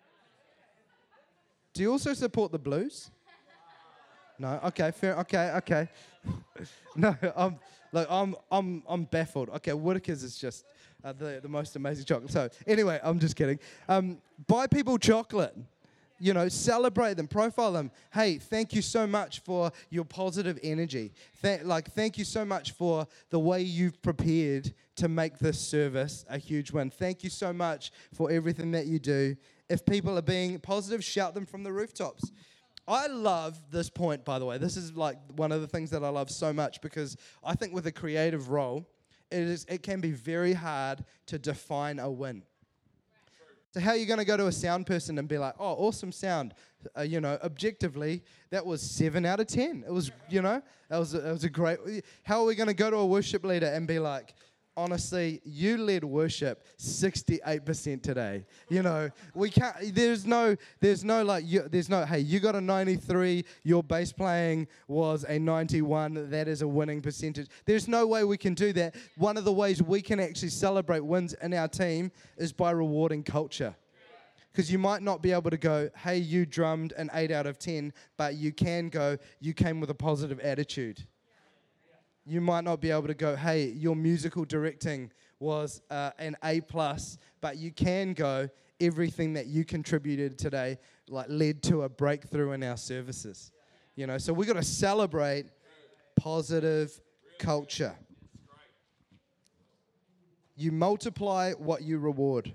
do you also support the Blues? No, okay, fair, okay, okay. no, I'm, look, I'm, I'm, I'm baffled. Okay, Whitakers is just uh, the, the most amazing chocolate. So anyway, I'm just kidding. Um, buy people chocolate. You know, celebrate them, profile them. Hey, thank you so much for your positive energy. Th- like, thank you so much for the way you've prepared to make this service a huge win. Thank you so much for everything that you do. If people are being positive, shout them from the rooftops. I love this point, by the way. This is like one of the things that I love so much because I think with a creative role, it is it can be very hard to define a win. So how are you going to go to a sound person and be like, oh, awesome sound? Uh, you know, objectively, that was seven out of ten. It was, you know, that was a, that was a great. How are we going to go to a worship leader and be like, honestly, you led worship sixty-eight percent today. You know, we can't, there's no, there's no like, you, there's no, hey, you got a ninety-three, your bass playing was a ninety-one, that is a winning percentage. There's no way we can do that. One of the ways we can actually celebrate wins in our team is by rewarding culture. Because you might not be able to go, hey, you drummed an eight out of ten, but you can go, you came with a positive attitude. You might not be able to go, hey, your musical directing was uh, an A plus, but you can go, everything that you contributed today like led to a breakthrough in our services. You know, so we got to celebrate positive culture. You multiply what you reward.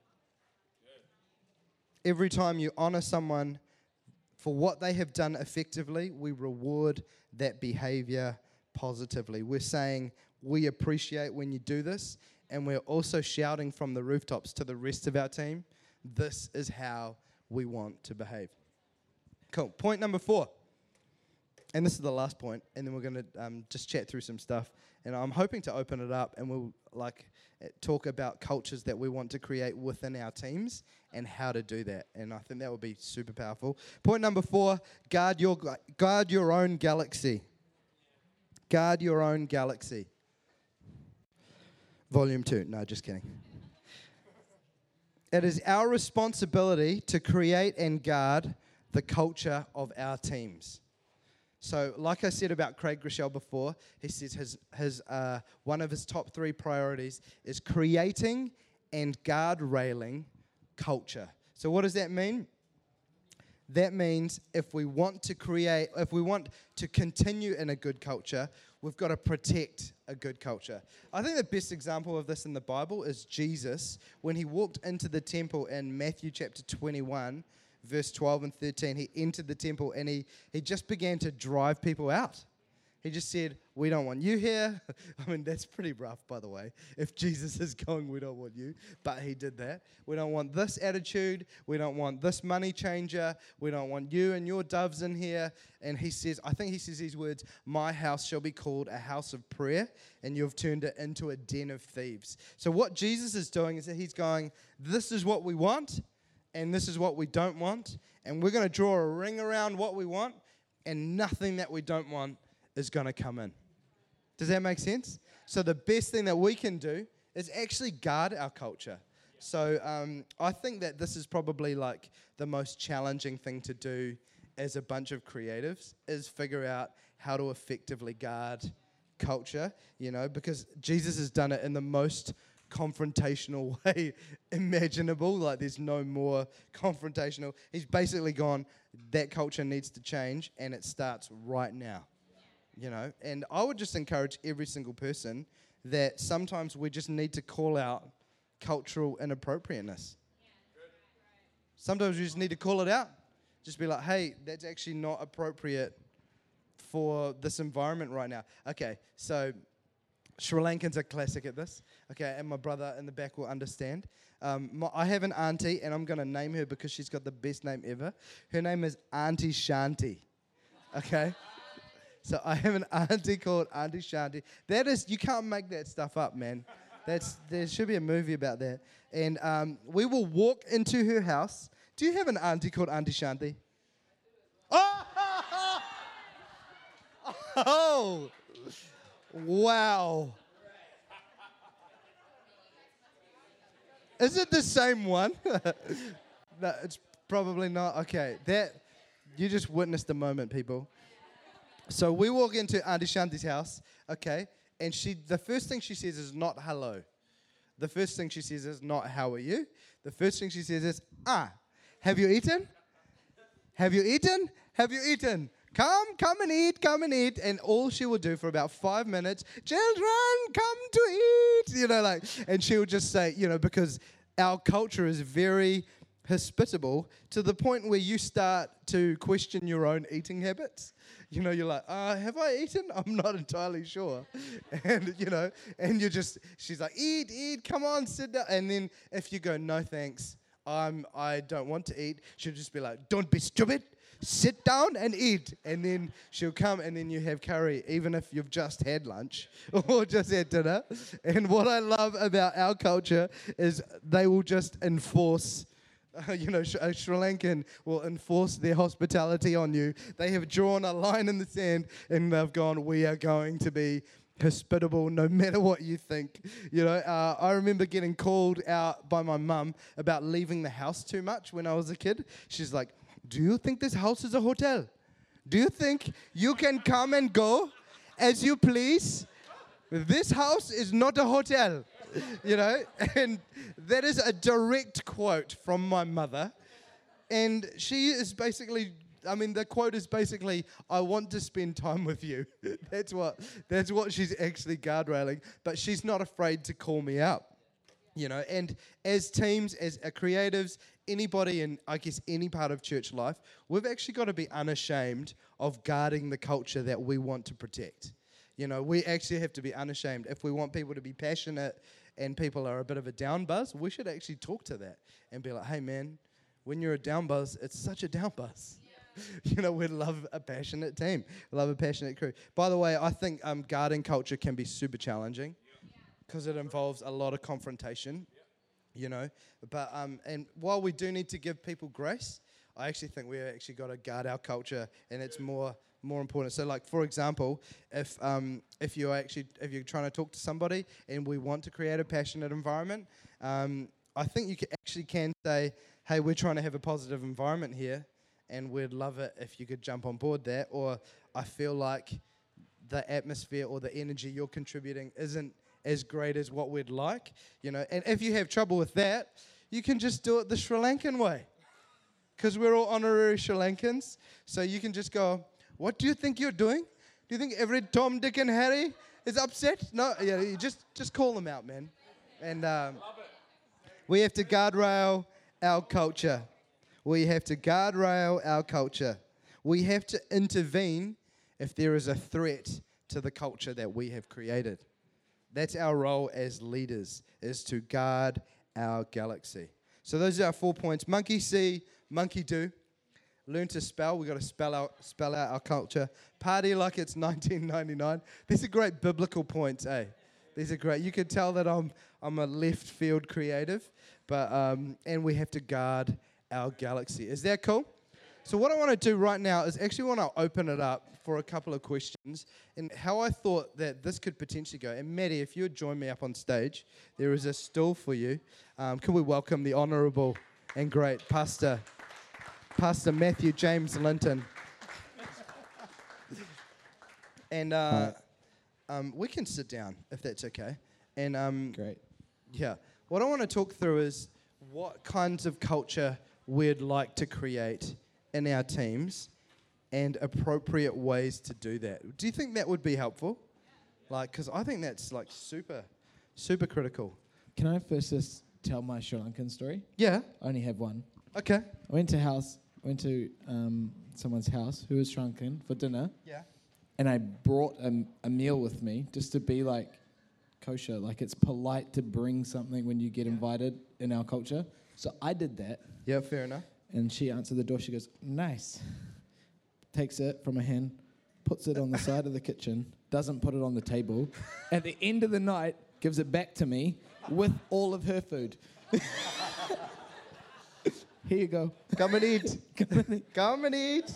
Every time you honor someone for what they have done effectively, we reward that behavior positively. We're saying we appreciate when you do this, and we're also shouting from the rooftops to the rest of our team, this is how we want to behave. Cool. Point number four. And this is the last point, and then we're going to um, just chat through some stuff. And I'm hoping to open it up, and we'll like talk about cultures that we want to create within our teams and how to do that. And I think that would be super powerful. Point number four: guard your guard your own galaxy. Guard your own galaxy. Volume two. No, just kidding. It is our responsibility to create and guard the culture of our teams. So, like I said about Craig Groeschel before, he says his his uh, one of his top three priorities is creating and guardrailing culture. So, what does that mean? That means if we want to create, if we want to continue in a good culture, we've got to protect a good culture. I think the best example of this in the Bible is Jesus. When he walked into the temple in Matthew chapter twenty-one, verse twelve and thirteen, he entered the temple and he, he just began to drive people out. He just said, we don't want you here. I mean, that's pretty rough, by the way. If Jesus is going, we don't want you. But he did that. We don't want this attitude. We don't want this money changer. We don't want you and your doves in here. And he says, I think he says these words, my house shall be called a house of prayer, and you've turned it into a den of thieves. So what Jesus is doing is that he's going, this is what we want, and this is what we don't want. And we're going to draw a ring around what we want, and nothing that we don't want is going to come in. Does that make sense? So the best thing that we can do is actually guard our culture. So um, I think that this is probably like the most challenging thing to do as a bunch of creatives is figure out how to effectively guard culture, you know, because Jesus has done it in the most confrontational way imaginable. Like there's no more confrontational. He's basically gone, that culture needs to change and it starts right now. You know, and I would just encourage every single person that sometimes we just need to call out cultural inappropriateness. Sometimes you just need to call it out. Just be like, hey, that's actually not appropriate for this environment right now. Okay, so Sri Lankans are classic at this. Okay, and my brother in the back will understand. Um, my, I have an auntie, and I'm going to name her because she's got the best name ever. Her name is Auntie Shanti. Okay? So I have an auntie called Auntie Shanti. That is, you can't make that stuff up, man. That's there should be a movie about that. And um, we will walk into her house. Do you have an auntie called Auntie Shanti? Oh! Oh! Wow. Is it the same one? No, it's probably not. Okay, that you just witnessed the moment, people. So we walk into Auntie Shanti's house, okay, and she the first thing she says is not hello. The first thing she says is not how are you. The first thing she says is, ah, have you eaten? Have you eaten? Have you eaten? Come, come and eat, come and eat. And all she will do for about five minutes, children, come to eat. You know, like, and she will just say, you know, because our culture is very hospitable to the point where you start to question your own eating habits. You know, you're like, uh, have I eaten? I'm not entirely sure. And, you know, and you're just, she's like, eat, eat, come on, sit down. And then if you go, no thanks, I'm, I don't want to eat, she'll just be like, don't be stupid. Sit down and eat. And then she'll come and then you have curry, even if you've just had lunch or just had dinner. And what I love about our culture is they will just enforce, uh, you know, a Sri Lankan will enforce their hospitality on you. They have drawn a line in the sand and they've gone, we are going to be hospitable no matter what you think. You know, uh, I remember getting called out by my mum about leaving the house too much when I was a kid. She's like, do you think this house is a hotel? Do you think you can come and go as you please? This house is not a hotel, you know? And that is a direct quote from my mother. And she is basically, I mean, the quote is basically, I want to spend time with you. That's what, that's what she's actually guardrailing. But she's not afraid to call me out. You know, and as teams, as uh, creatives, anybody in, I guess, any part of church life, we've actually got to be unashamed of guarding the culture that we want to protect. You know, we actually have to be unashamed. If we want people to be passionate and people are a bit of a down buzz, we should actually talk to that and be like, hey, man, when you're a down buzz, it's such a down buzz. Yeah. You know, we love a passionate team. We love a passionate crew. By the way, I think um, guarding culture can be super challenging. Because it involves a lot of confrontation, you know. But um, and while we do need to give people grace, I actually think we actually got to guard our culture, and it's more more important. So, like for example, if um, if you're actually if you're trying to talk to somebody, and we want to create a passionate environment, um, I think you can actually can say, hey, we're trying to have a positive environment here, and we'd love it if you could jump on board that. Or I feel like the atmosphere or the energy you're contributing isn't as great as what we'd like, you know. And if you have trouble with that, you can just do it the Sri Lankan way. Because we're all honorary Sri Lankans. So you can just go, what do you think you're doing? Do you think every Tom, Dick, and Harry is upset? No, yeah, you just, just call them out, man. And um, we have to guardrail our culture. We have to guardrail our culture. We have to intervene if there is a threat to the culture that we have created. That's our role as leaders, is to guard our galaxy. So those are our four points. Monkey see, monkey do. Learn to spell. We've got to spell out, spell out our culture. Party like it's nineteen ninety-nine. These are great biblical points, eh? These are great. You can tell that I'm I'm a left field creative, but um, and we have to guard our galaxy. Is that cool? So what I want to do right now is actually want to open it up for a couple of questions and how I thought that this could potentially go. And Maddie, if you would join me up on stage, there is a stool for you. Um, can we welcome the honourable and great Pastor, Pastor Matthew James Linton. And uh, um, we can sit down if that's okay. And um, Great. Yeah. What I want to talk through is what kinds of culture we'd like to create in our teams and appropriate ways to do that. Do you think that would be helpful? Like, because I think that's like super, super critical. Can I first just tell my Sri Lankan story? Yeah. I only have one. Okay. I went to house, went to um, someone's house who was Sri Lankan for dinner, Yeah. and I brought a, a meal with me just to be like kosher. Like it's polite to bring something when you get invited in our culture. So I did that, Yeah, fair enough. and she answered the door. She goes, "Nice." Takes it from her hand, puts it on the side of the kitchen, doesn't put it on the table. At the end of the night, gives it back to me with all of her food. Here you go. Come and eat. Come and eat. Come and eat.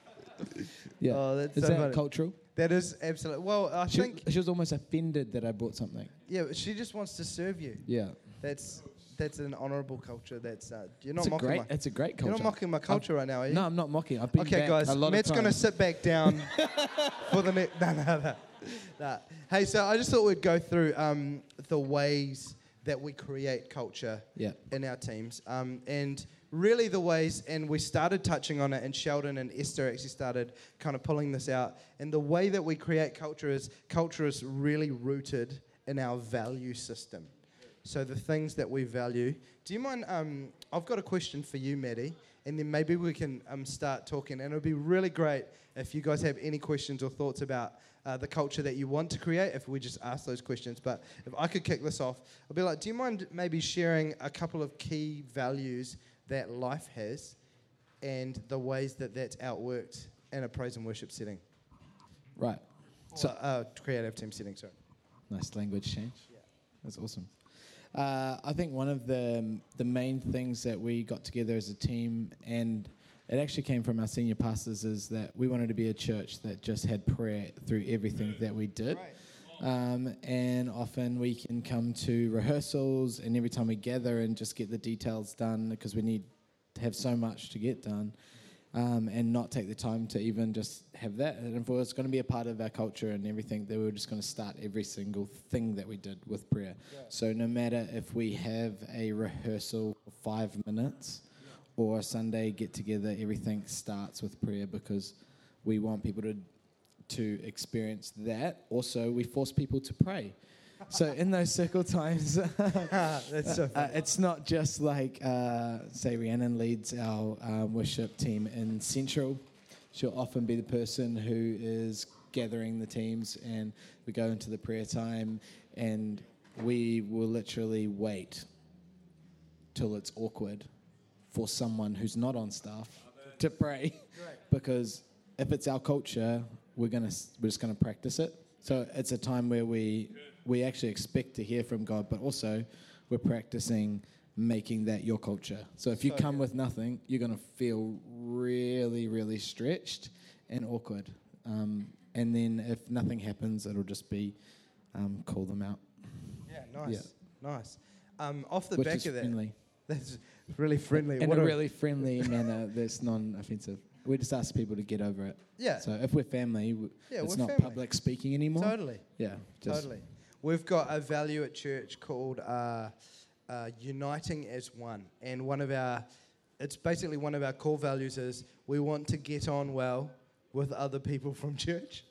Yeah. Oh, that's Is so that funny. cultural? That is absolutely. Well, I She, think, she was almost offended that I brought something. yeah, but she just wants to serve you. Yeah. That's that's an honourable culture. That's uh, you're not It's a mocking great. my. It's a great culture. You're not mocking my culture right now, are you? No, I'm not mocking. I've been Okay, back guys, a lot Matt's of going to times. sit back down for the next. No, no, no, no. Hey, so I just thought we'd go through um, the ways that we create culture Yeah. in our teams, um, and really the ways. And we started touching on it, and Sheldon and Esther actually started kind of pulling this out. And the way that we create culture is culture is really rooted in our value system. So the things that we value. Do you mind? Um, I've got a question for you, Maddie, and then maybe we can um, start talking. And it would be really great if you guys have any questions or thoughts about uh, the culture that you want to create. If we just ask those questions, but if I could kick this off, I'd be like, do you mind maybe sharing a couple of key values that life has, and the ways that that's outworked in a praise and worship setting? Right. So, uh, creative team setting. Sorry. Nice language change. That's awesome. Uh, I think one of the the main things that we got together as a team, and it actually came from our senior pastors, is that we wanted to be a church that just had prayer through everything that we did. Um, and often we can come to rehearsals, and every time we gather and just get the details done, because we need to have so much to get done, um, and not take the time to even just have that. And if it was going to be a part of our culture and everything, then we were just going to start every single thing that we did with prayer. Yeah. So no matter if we have a rehearsal for five minutes or a Sunday get together, everything starts with prayer, because we want people to to experience that. Also, we force people to pray. So in those circle times, That's so uh, funny. it's not just like, uh, say, Rhiannon leads our uh, worship team in Central. She'll often be the person who is gathering the teams, and we go into the prayer time, and we will literally wait till it's awkward for someone who's not on staff to pray, because if it's our culture, we're gonna we're just gonna practice it. So it's a time where we we actually expect to hear from God, but also we're practicing making that your culture. So if you So come good. with nothing, you're gonna feel really, really stretched and awkward. Um, and then if nothing happens, it'll just be um, call them out, Yeah, nice, nice. Um, off the which back is of that, friendly. that's really friendly. In What a really friendly manner that's non-offensive. We just ask people to get over it. Yeah. So if we're family, w- Yeah, it's we're not family. public speaking anymore. Totally, Yeah. Just totally. We've got a value at church called uh, uh, uniting as one, and one of our, it's basically one of our core values is we want to get on well with other people from church.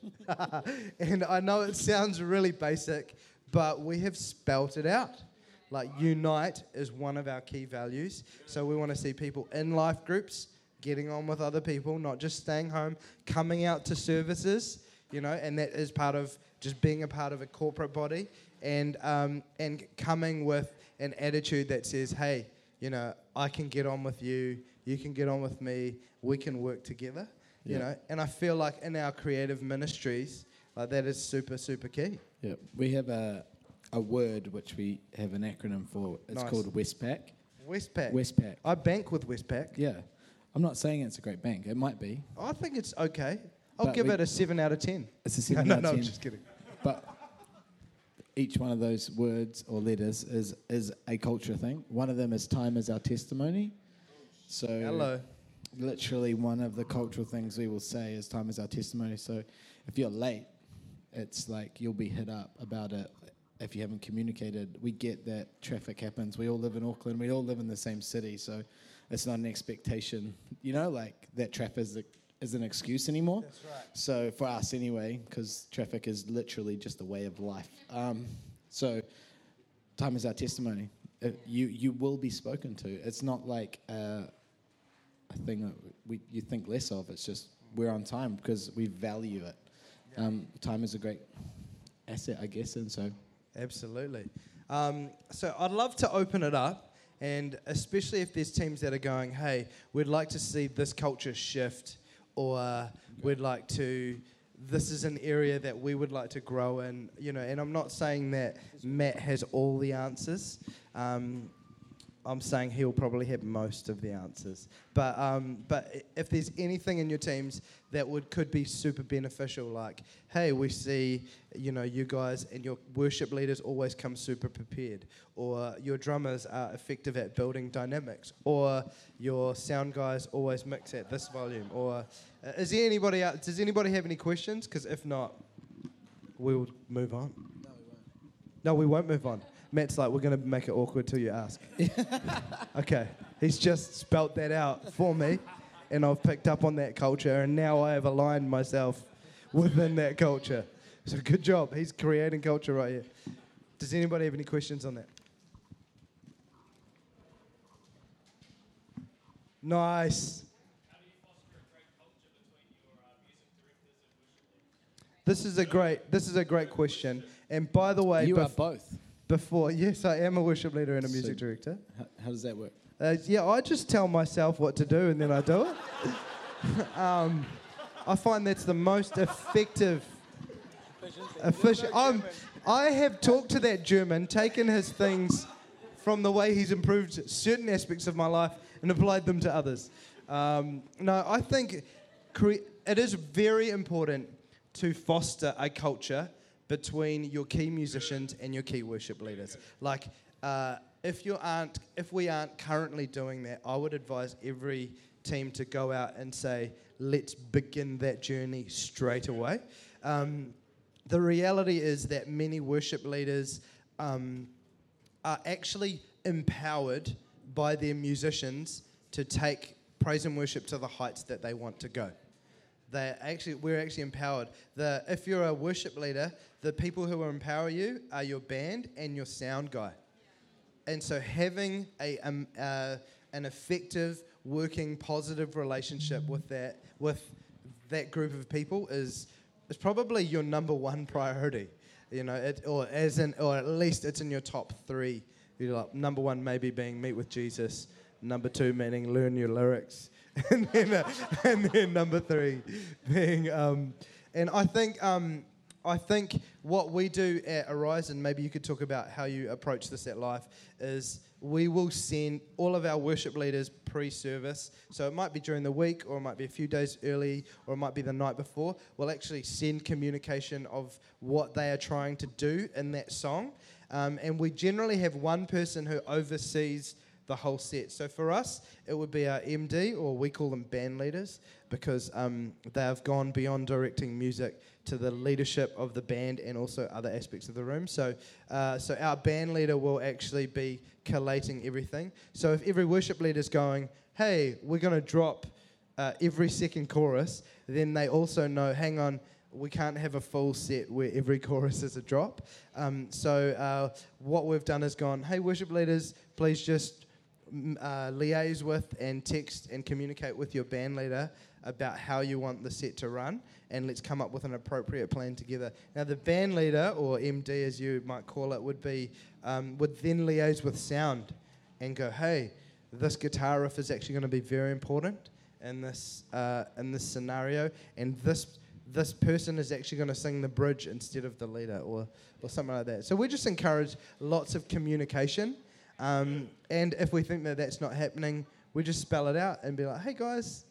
And I know it sounds really basic, but we have spelt it out. Like, unite is one of our key values. So we want to see people in life groups getting on with other people, not just staying home, coming out to services, you know, and that is part of just being a part of a corporate body, and um, and coming with an attitude that says, hey, you know, I can get on with you, you can get on with me, we can work together, you Yeah. know. And I feel like in our creative ministries, like that is super, super key. yeah. We have a a word which we have an acronym for. It's Nice. called Westpac. Westpac. Westpac. I bank with Westpac. Yeah. I'm not saying it's a great bank. It might be. I think it's okay. I'll But give we- it a seven out of ten. It's a No, seven no, out of no, ten. just kidding. But each one of those words or letters is is a culture thing. One of them is time is our testimony. So Hello. literally one of the cultural things we will say is time is our testimony. So if you're late, it's like you'll be hit up about it if you haven't communicated, we get that traffic happens. We all live in Auckland. We all live in the same city, so it's not an expectation, you know, like that traffic is, a, is an excuse anymore. That's right. So for us anyway, because traffic is literally just a way of life. Um, so time is our testimony. Uh, you you will be spoken to. It's not like uh, a thing that we you think less of. It's just we're on time because we value it. Yeah. Um, time is a great asset, I guess, and so. Absolutely. Um, so I'd love to open it up, and especially if there's teams that are going, hey, we'd like to see this culture shift, or uh, we'd like to, this is an area that we would like to grow in, you know, and I'm not saying that Matt has all the answers. Um, I'm saying he'll probably have most of the answers. But um, but i- if there's anything in your teams that would could be super beneficial, like, hey, we see, you know, you guys and your worship leaders always come super prepared, or your drummers are effective at building dynamics, or your sound guys always mix at this volume, or uh, is there anybody out? Does anybody have any questions? Because if not, we'll move on. No, we won't. No, we won't move on. Matt's like, we're going to make it awkward till you ask. Okay. He's just spelt that out for me, and I've picked up on that culture, and now I have aligned myself within that culture. So good job. He's creating culture right here. Does anybody have any questions on that? Nice. This is a great. This is a great question. And by the way, You bef- are both. before yes, I am a worship leader and a So- music director. How, how does that work? Uh, yeah, I just tell myself what to do and then I do it. um, I find that's the most effective. Efficient. I'm, I have talked to that German, taken his things from the way he's improved certain aspects of my life and applied them to others. Um, no, I think cre- it is very important to foster a culture between your key musicians and your key worship leaders. Like, uh, if you aren't, if we aren't currently doing that, I would advise every team to go out and say, let's begin that journey straight away. Um, the reality is that many worship leaders um, are actually empowered by their musicians to take praise and worship to the heights that they want to go. They actually, we're actually empowered. The, if you're a worship leader, the people who will empower you are your band and your sound guy. And so having a um, uh, an effective, working, positive relationship with that with that group of people is is probably your number one priority. You know, it, or as in, or at least it's in your top three. You're like, number one maybe being meet with Jesus. Number two meaning learn your lyrics. and then uh, and then number three being um, and I think um, I think what we do at Arise, and maybe you could talk about how you approach this at Life, is we will send all of our worship leaders pre-service. So it might be during the week, or it might be a few days early, or it might be the night before. We'll actually send communication of what they are trying to do in that song. Um, and we generally have one person who oversees the whole set. So for us, it would be our M D, or we call them band leaders, because um, they have gone beyond directing music to the leadership of the band and also other aspects of the room. So, uh, so our band leader will actually be collating everything. So if every worship leader is going, hey, we're going to drop uh, every second chorus, then they also know, hang on, we can't have a full set where every chorus is a drop. Um, so uh, what we've done is gone, hey, worship leaders, please just mm, uh, liaise with and text and communicate with your band leader about how you want the set to run, and let's come up with an appropriate plan together. Now, the band leader, or M D as you might call it, would be um, would then liaise with sound and go, hey, this guitar riff is actually going to be very important in this uh, in this scenario, and this this person is actually going to sing the bridge instead of the leader, or or something like that. So we just encourage lots of communication, um, and if we think that that's not happening, we just spell it out and be like, hey guys,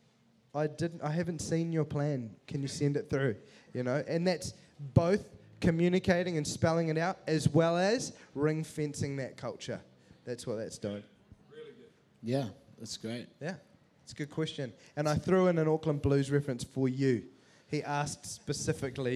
I didn't I haven't seen your plan. Can you send it through? You know, and that's both communicating and spelling it out, as well as ring fencing that culture. That's what that's doing. Yeah, that's great. Yeah, it's a good question. And I threw in an Auckland Blues reference for you. He asked specifically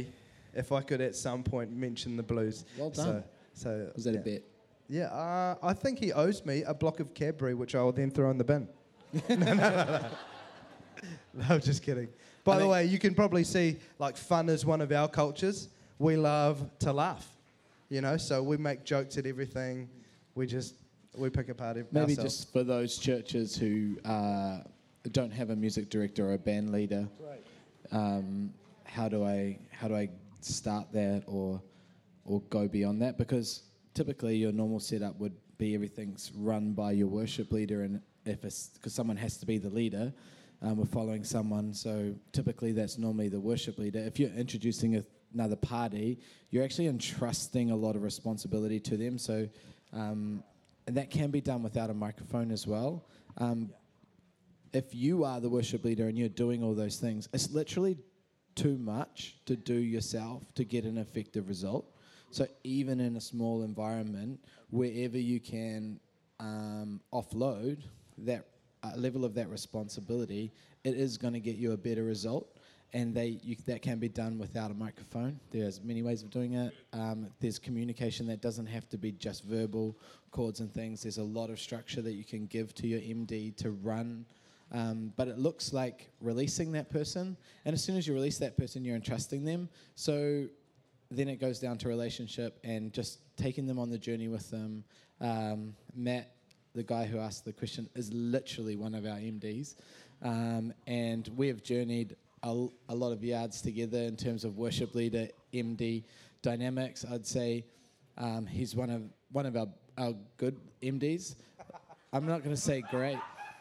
if I could at some point mention the Blues. Well So, done. so Was that yeah. a bet? Yeah, uh, I think he owes me a block of Cadbury, which I will then throw in the bin. no, no, no, no. No, I'm just kidding. By I the think- way, you can probably see, like, fun is one of our cultures. We love to laugh, you know, so we make jokes at everything. We just, we pick apart ev- Maybe ourselves. just for those churches who uh, don't have a music director or a band leader, um, how do I how do I start that or or go beyond that? Because typically your normal setup would be everything's run by your worship leader, and if it's because someone has to be the leader, um, we're following someone. So typically that's normally the worship leader. If you're introducing a, another party, you're actually entrusting a lot of responsibility to them. So um, and that can be done without a microphone as well. Um, if you are the worship leader and you're doing all those things, it's literally too much to do yourself to get an effective result. So even in a small environment, wherever you can um, offload that uh, level of that responsibility, it is going to get you a better result. And they you, that can be done without a microphone. There's many ways of doing it. Um, there's communication that doesn't have to be just verbal chords and things. There's a lot of structure that you can give to your M D to run. Um, but it looks like releasing that person. And as soon as you release that person, you're entrusting them. So then it goes down to relationship and just taking them on the journey with them. Um, Matt, the guy who asked the question, is literally one of our M Ds. Um, and we have journeyed a, a lot of yards together in terms of worship leader, M D dynamics. I'd say um, he's one of one of our, our good M Ds. I'm not going to say great.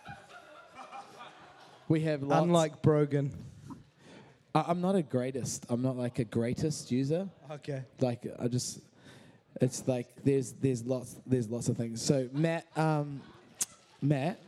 We have lots. Unlike Brogan. I, I'm not a greatest. I'm not like a greatest user. Okay. Like I just, it's like there's there's lots there's lots of things. So Matt, um, Matt,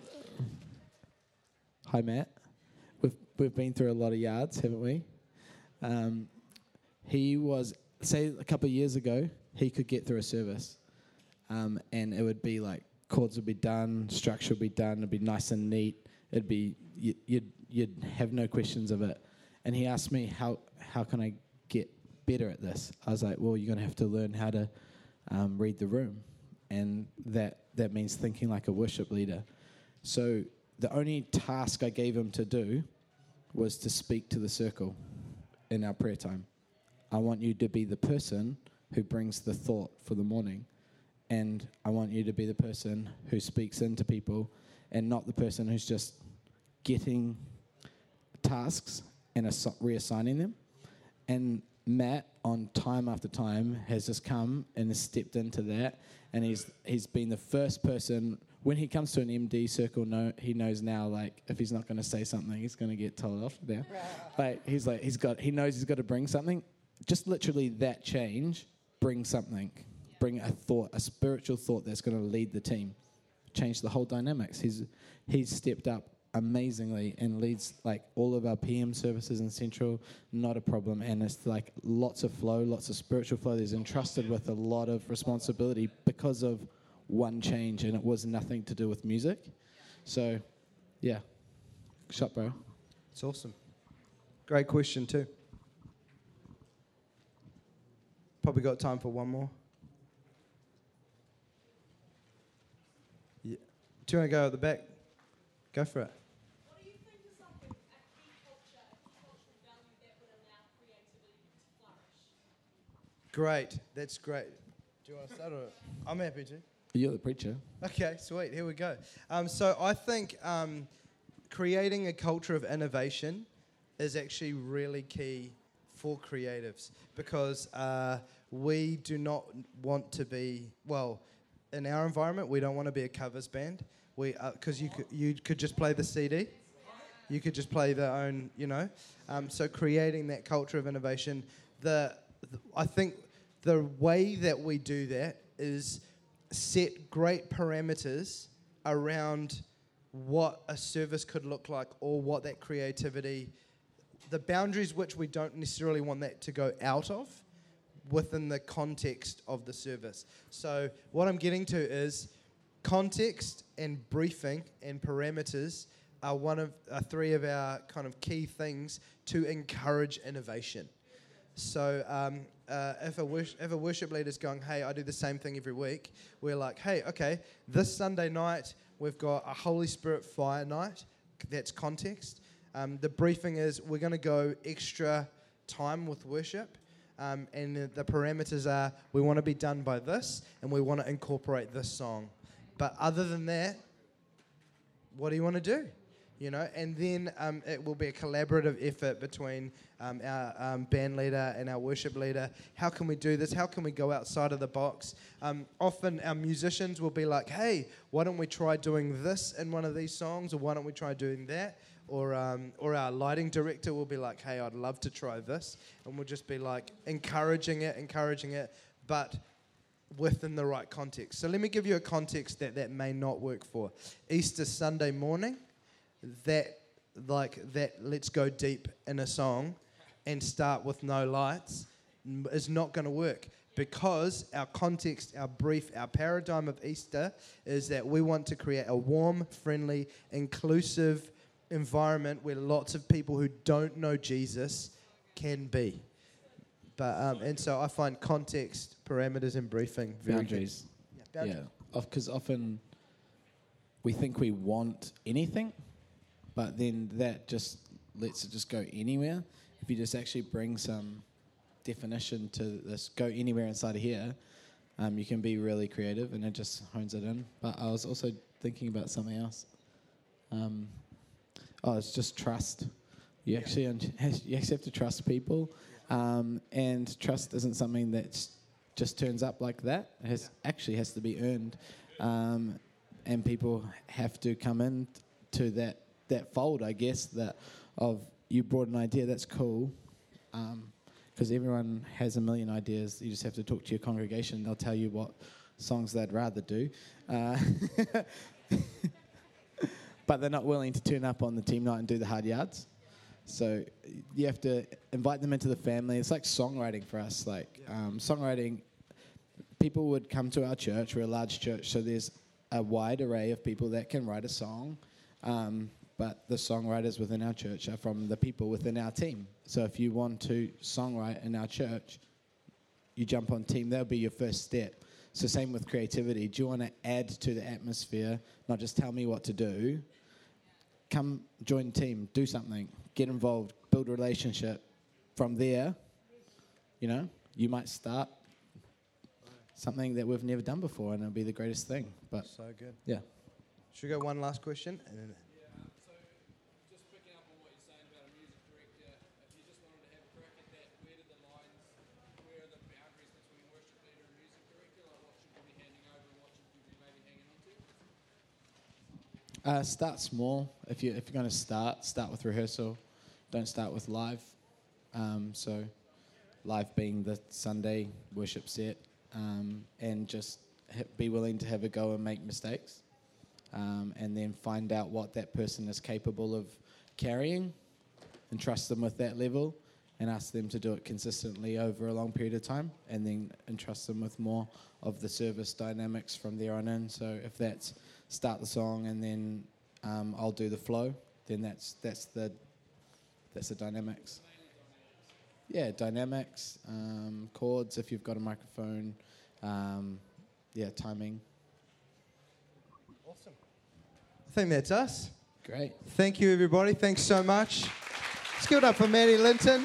hi Matt. We've we've been through a lot of yards, haven't we? Um, he was say a couple of years ago he could get through a service, um, and it would be like chords would be done, structure would be done, it'd be nice and neat. It'd be you, you'd you'd have no questions of it. And he asked me how how can I get better at this? I was like, well, you're gonna have to learn how to um, read the room, and that that means thinking like a worship leader. So the only task I gave him to do was to speak to the circle in our prayer time. I want you to be the person who brings the thought for the morning, and I want you to be the person who speaks into people, and not the person who's just getting tasks and assi- reassigning them. And Matt, on time after time, has just come and has stepped into that, and he's he's been the first person. When he comes to an M D circle, no, he knows now, like, if he's not going to say something, he's going to get told off now. Like, he's like, he's got, he knows he's got to bring something. Just literally that change, bring something. Bring a thought, a spiritual thought that's going to lead the team. Change the whole dynamics. He's he's stepped up amazingly and leads like all of our P M services in Central, not a problem. And it's like lots of flow, lots of spiritual flow. He's entrusted with a lot of responsibility because of one change, and it was nothing to do with music. So, yeah, shut, bro. It's awesome. Great question too. Probably got time for one more. Yeah. Do you want to go at the back? Go for it. What do you think is like a, a key culture, cultural value that would allow creativity to flourish? Great. That's great. Do you want to start or? I'm happy to. You're the preacher. Okay, sweet. Here we go. Um, so I think um, creating a culture of innovation is actually really key for creatives, because uh, we do not want to be, well, in our environment, we don't want to be a covers band. We, because uh, you could you could just play the C D, you could just play their own, you know. Um, so creating that culture of innovation, the, the I think the way that we do that is set great parameters around what a service could look like, or what that creativity, the boundaries which we don't necessarily want that to go out of within the context of the service. So what I'm getting to is context and briefing and parameters are one of uh, three of our kind of key things to encourage innovation. So um, uh, if, a wors- if a worship leader's going, hey, I do the same thing every week, we're like, hey, okay, this Sunday night we've got a Holy Spirit fire night. That's context. Um, the briefing is we're going to go extra time with worship. Um, and the, the parameters are we want to be done by this and we want to incorporate this song. But other than that, what do you want to do? You know, and then um, it will be a collaborative effort between um, our um, band leader and our worship leader. How can we do this? How can we go outside of the box? Um, often our musicians will be like, hey, why don't we try doing this in one of these songs? Or why don't we try doing that? Or um, or our lighting director will be like, hey, I'd love to try this. And we'll just be like encouraging it, encouraging it, but within the right context. So let me give you a context that that may not work for. Easter Sunday morning, that like that let's go deep in a song and start with no lights n- is not going to work, because our context, our brief, our paradigm of Easter is that we want to create a warm, friendly, inclusive environment where lots of people who don't know Jesus can be. But um, and so I find context, parameters, and briefing very Boundaries. good. Yeah, boundaries. Yeah, because often we think we want anything, but then that just lets it just go anywhere. If you just actually bring some definition to this, go anywhere inside of here, um, you can be really creative, and it just hones it in. But I was also thinking about something else. Um, oh, it's just trust. You actually un- has- you actually have to trust people, um, and trust isn't something that just turns up like that. It has, actually has to be earned, um, and people have to come in to that that fold, I guess, that of you brought an idea, that's cool, because everyone has a million ideas. You just have to talk to your congregation. They'll tell you what songs they'd rather do. Uh, but they're not willing to turn up on the team night and do the hard yards. So you have to invite them into the family. It's like songwriting for us. Like um, songwriting, people would come to our church. We're a large church, so there's a wide array of people that can write a song. Um, but the songwriters within our church are from the people within our team. So if you want to songwrite in our church, you jump on team. That'll be your first step. So same with creativity. Do you want to add to the atmosphere, not just tell me what to do? Come join team, do something, get involved, build a relationship. From there, you know, you might start something that we've never done before, and it'll be the greatest thing. But So good. yeah. Should we go one last question? And then So, just picking up on what you're saying about a music director, if you just wanted to have a crack at that, where do the lines, where are the boundaries between worship leader and music director? Like, what should you be handing over and what should you be maybe hanging on to? Uh, start small. If you if you're going to start, start with rehearsal. Don't start with live. Um, so, live being the Sunday worship set, um, and just ha- be willing to have a go and make mistakes. Um, and then find out what that person is capable of carrying and trust them with that level and ask them to do it consistently over a long period of time, and then entrust them with more of the service dynamics from there on in. So if that's start the song and then um, I'll do the flow, then that's that's the that's the dynamics. Yeah, dynamics, um, chords if you've got a microphone, um, yeah, timing. awesome. I think that's us. Great. Thank you, everybody. Thanks so much. Let's give it up for Maddie Linton.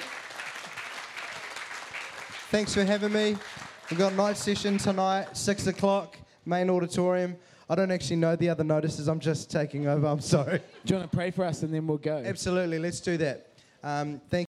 Thanks for having me. We've got night session tonight, six o'clock, main auditorium. I don't actually know the other notices. I'm just taking over. I'm sorry. Do you want to pray for us and then we'll go? Absolutely. Let's do that. Um, thank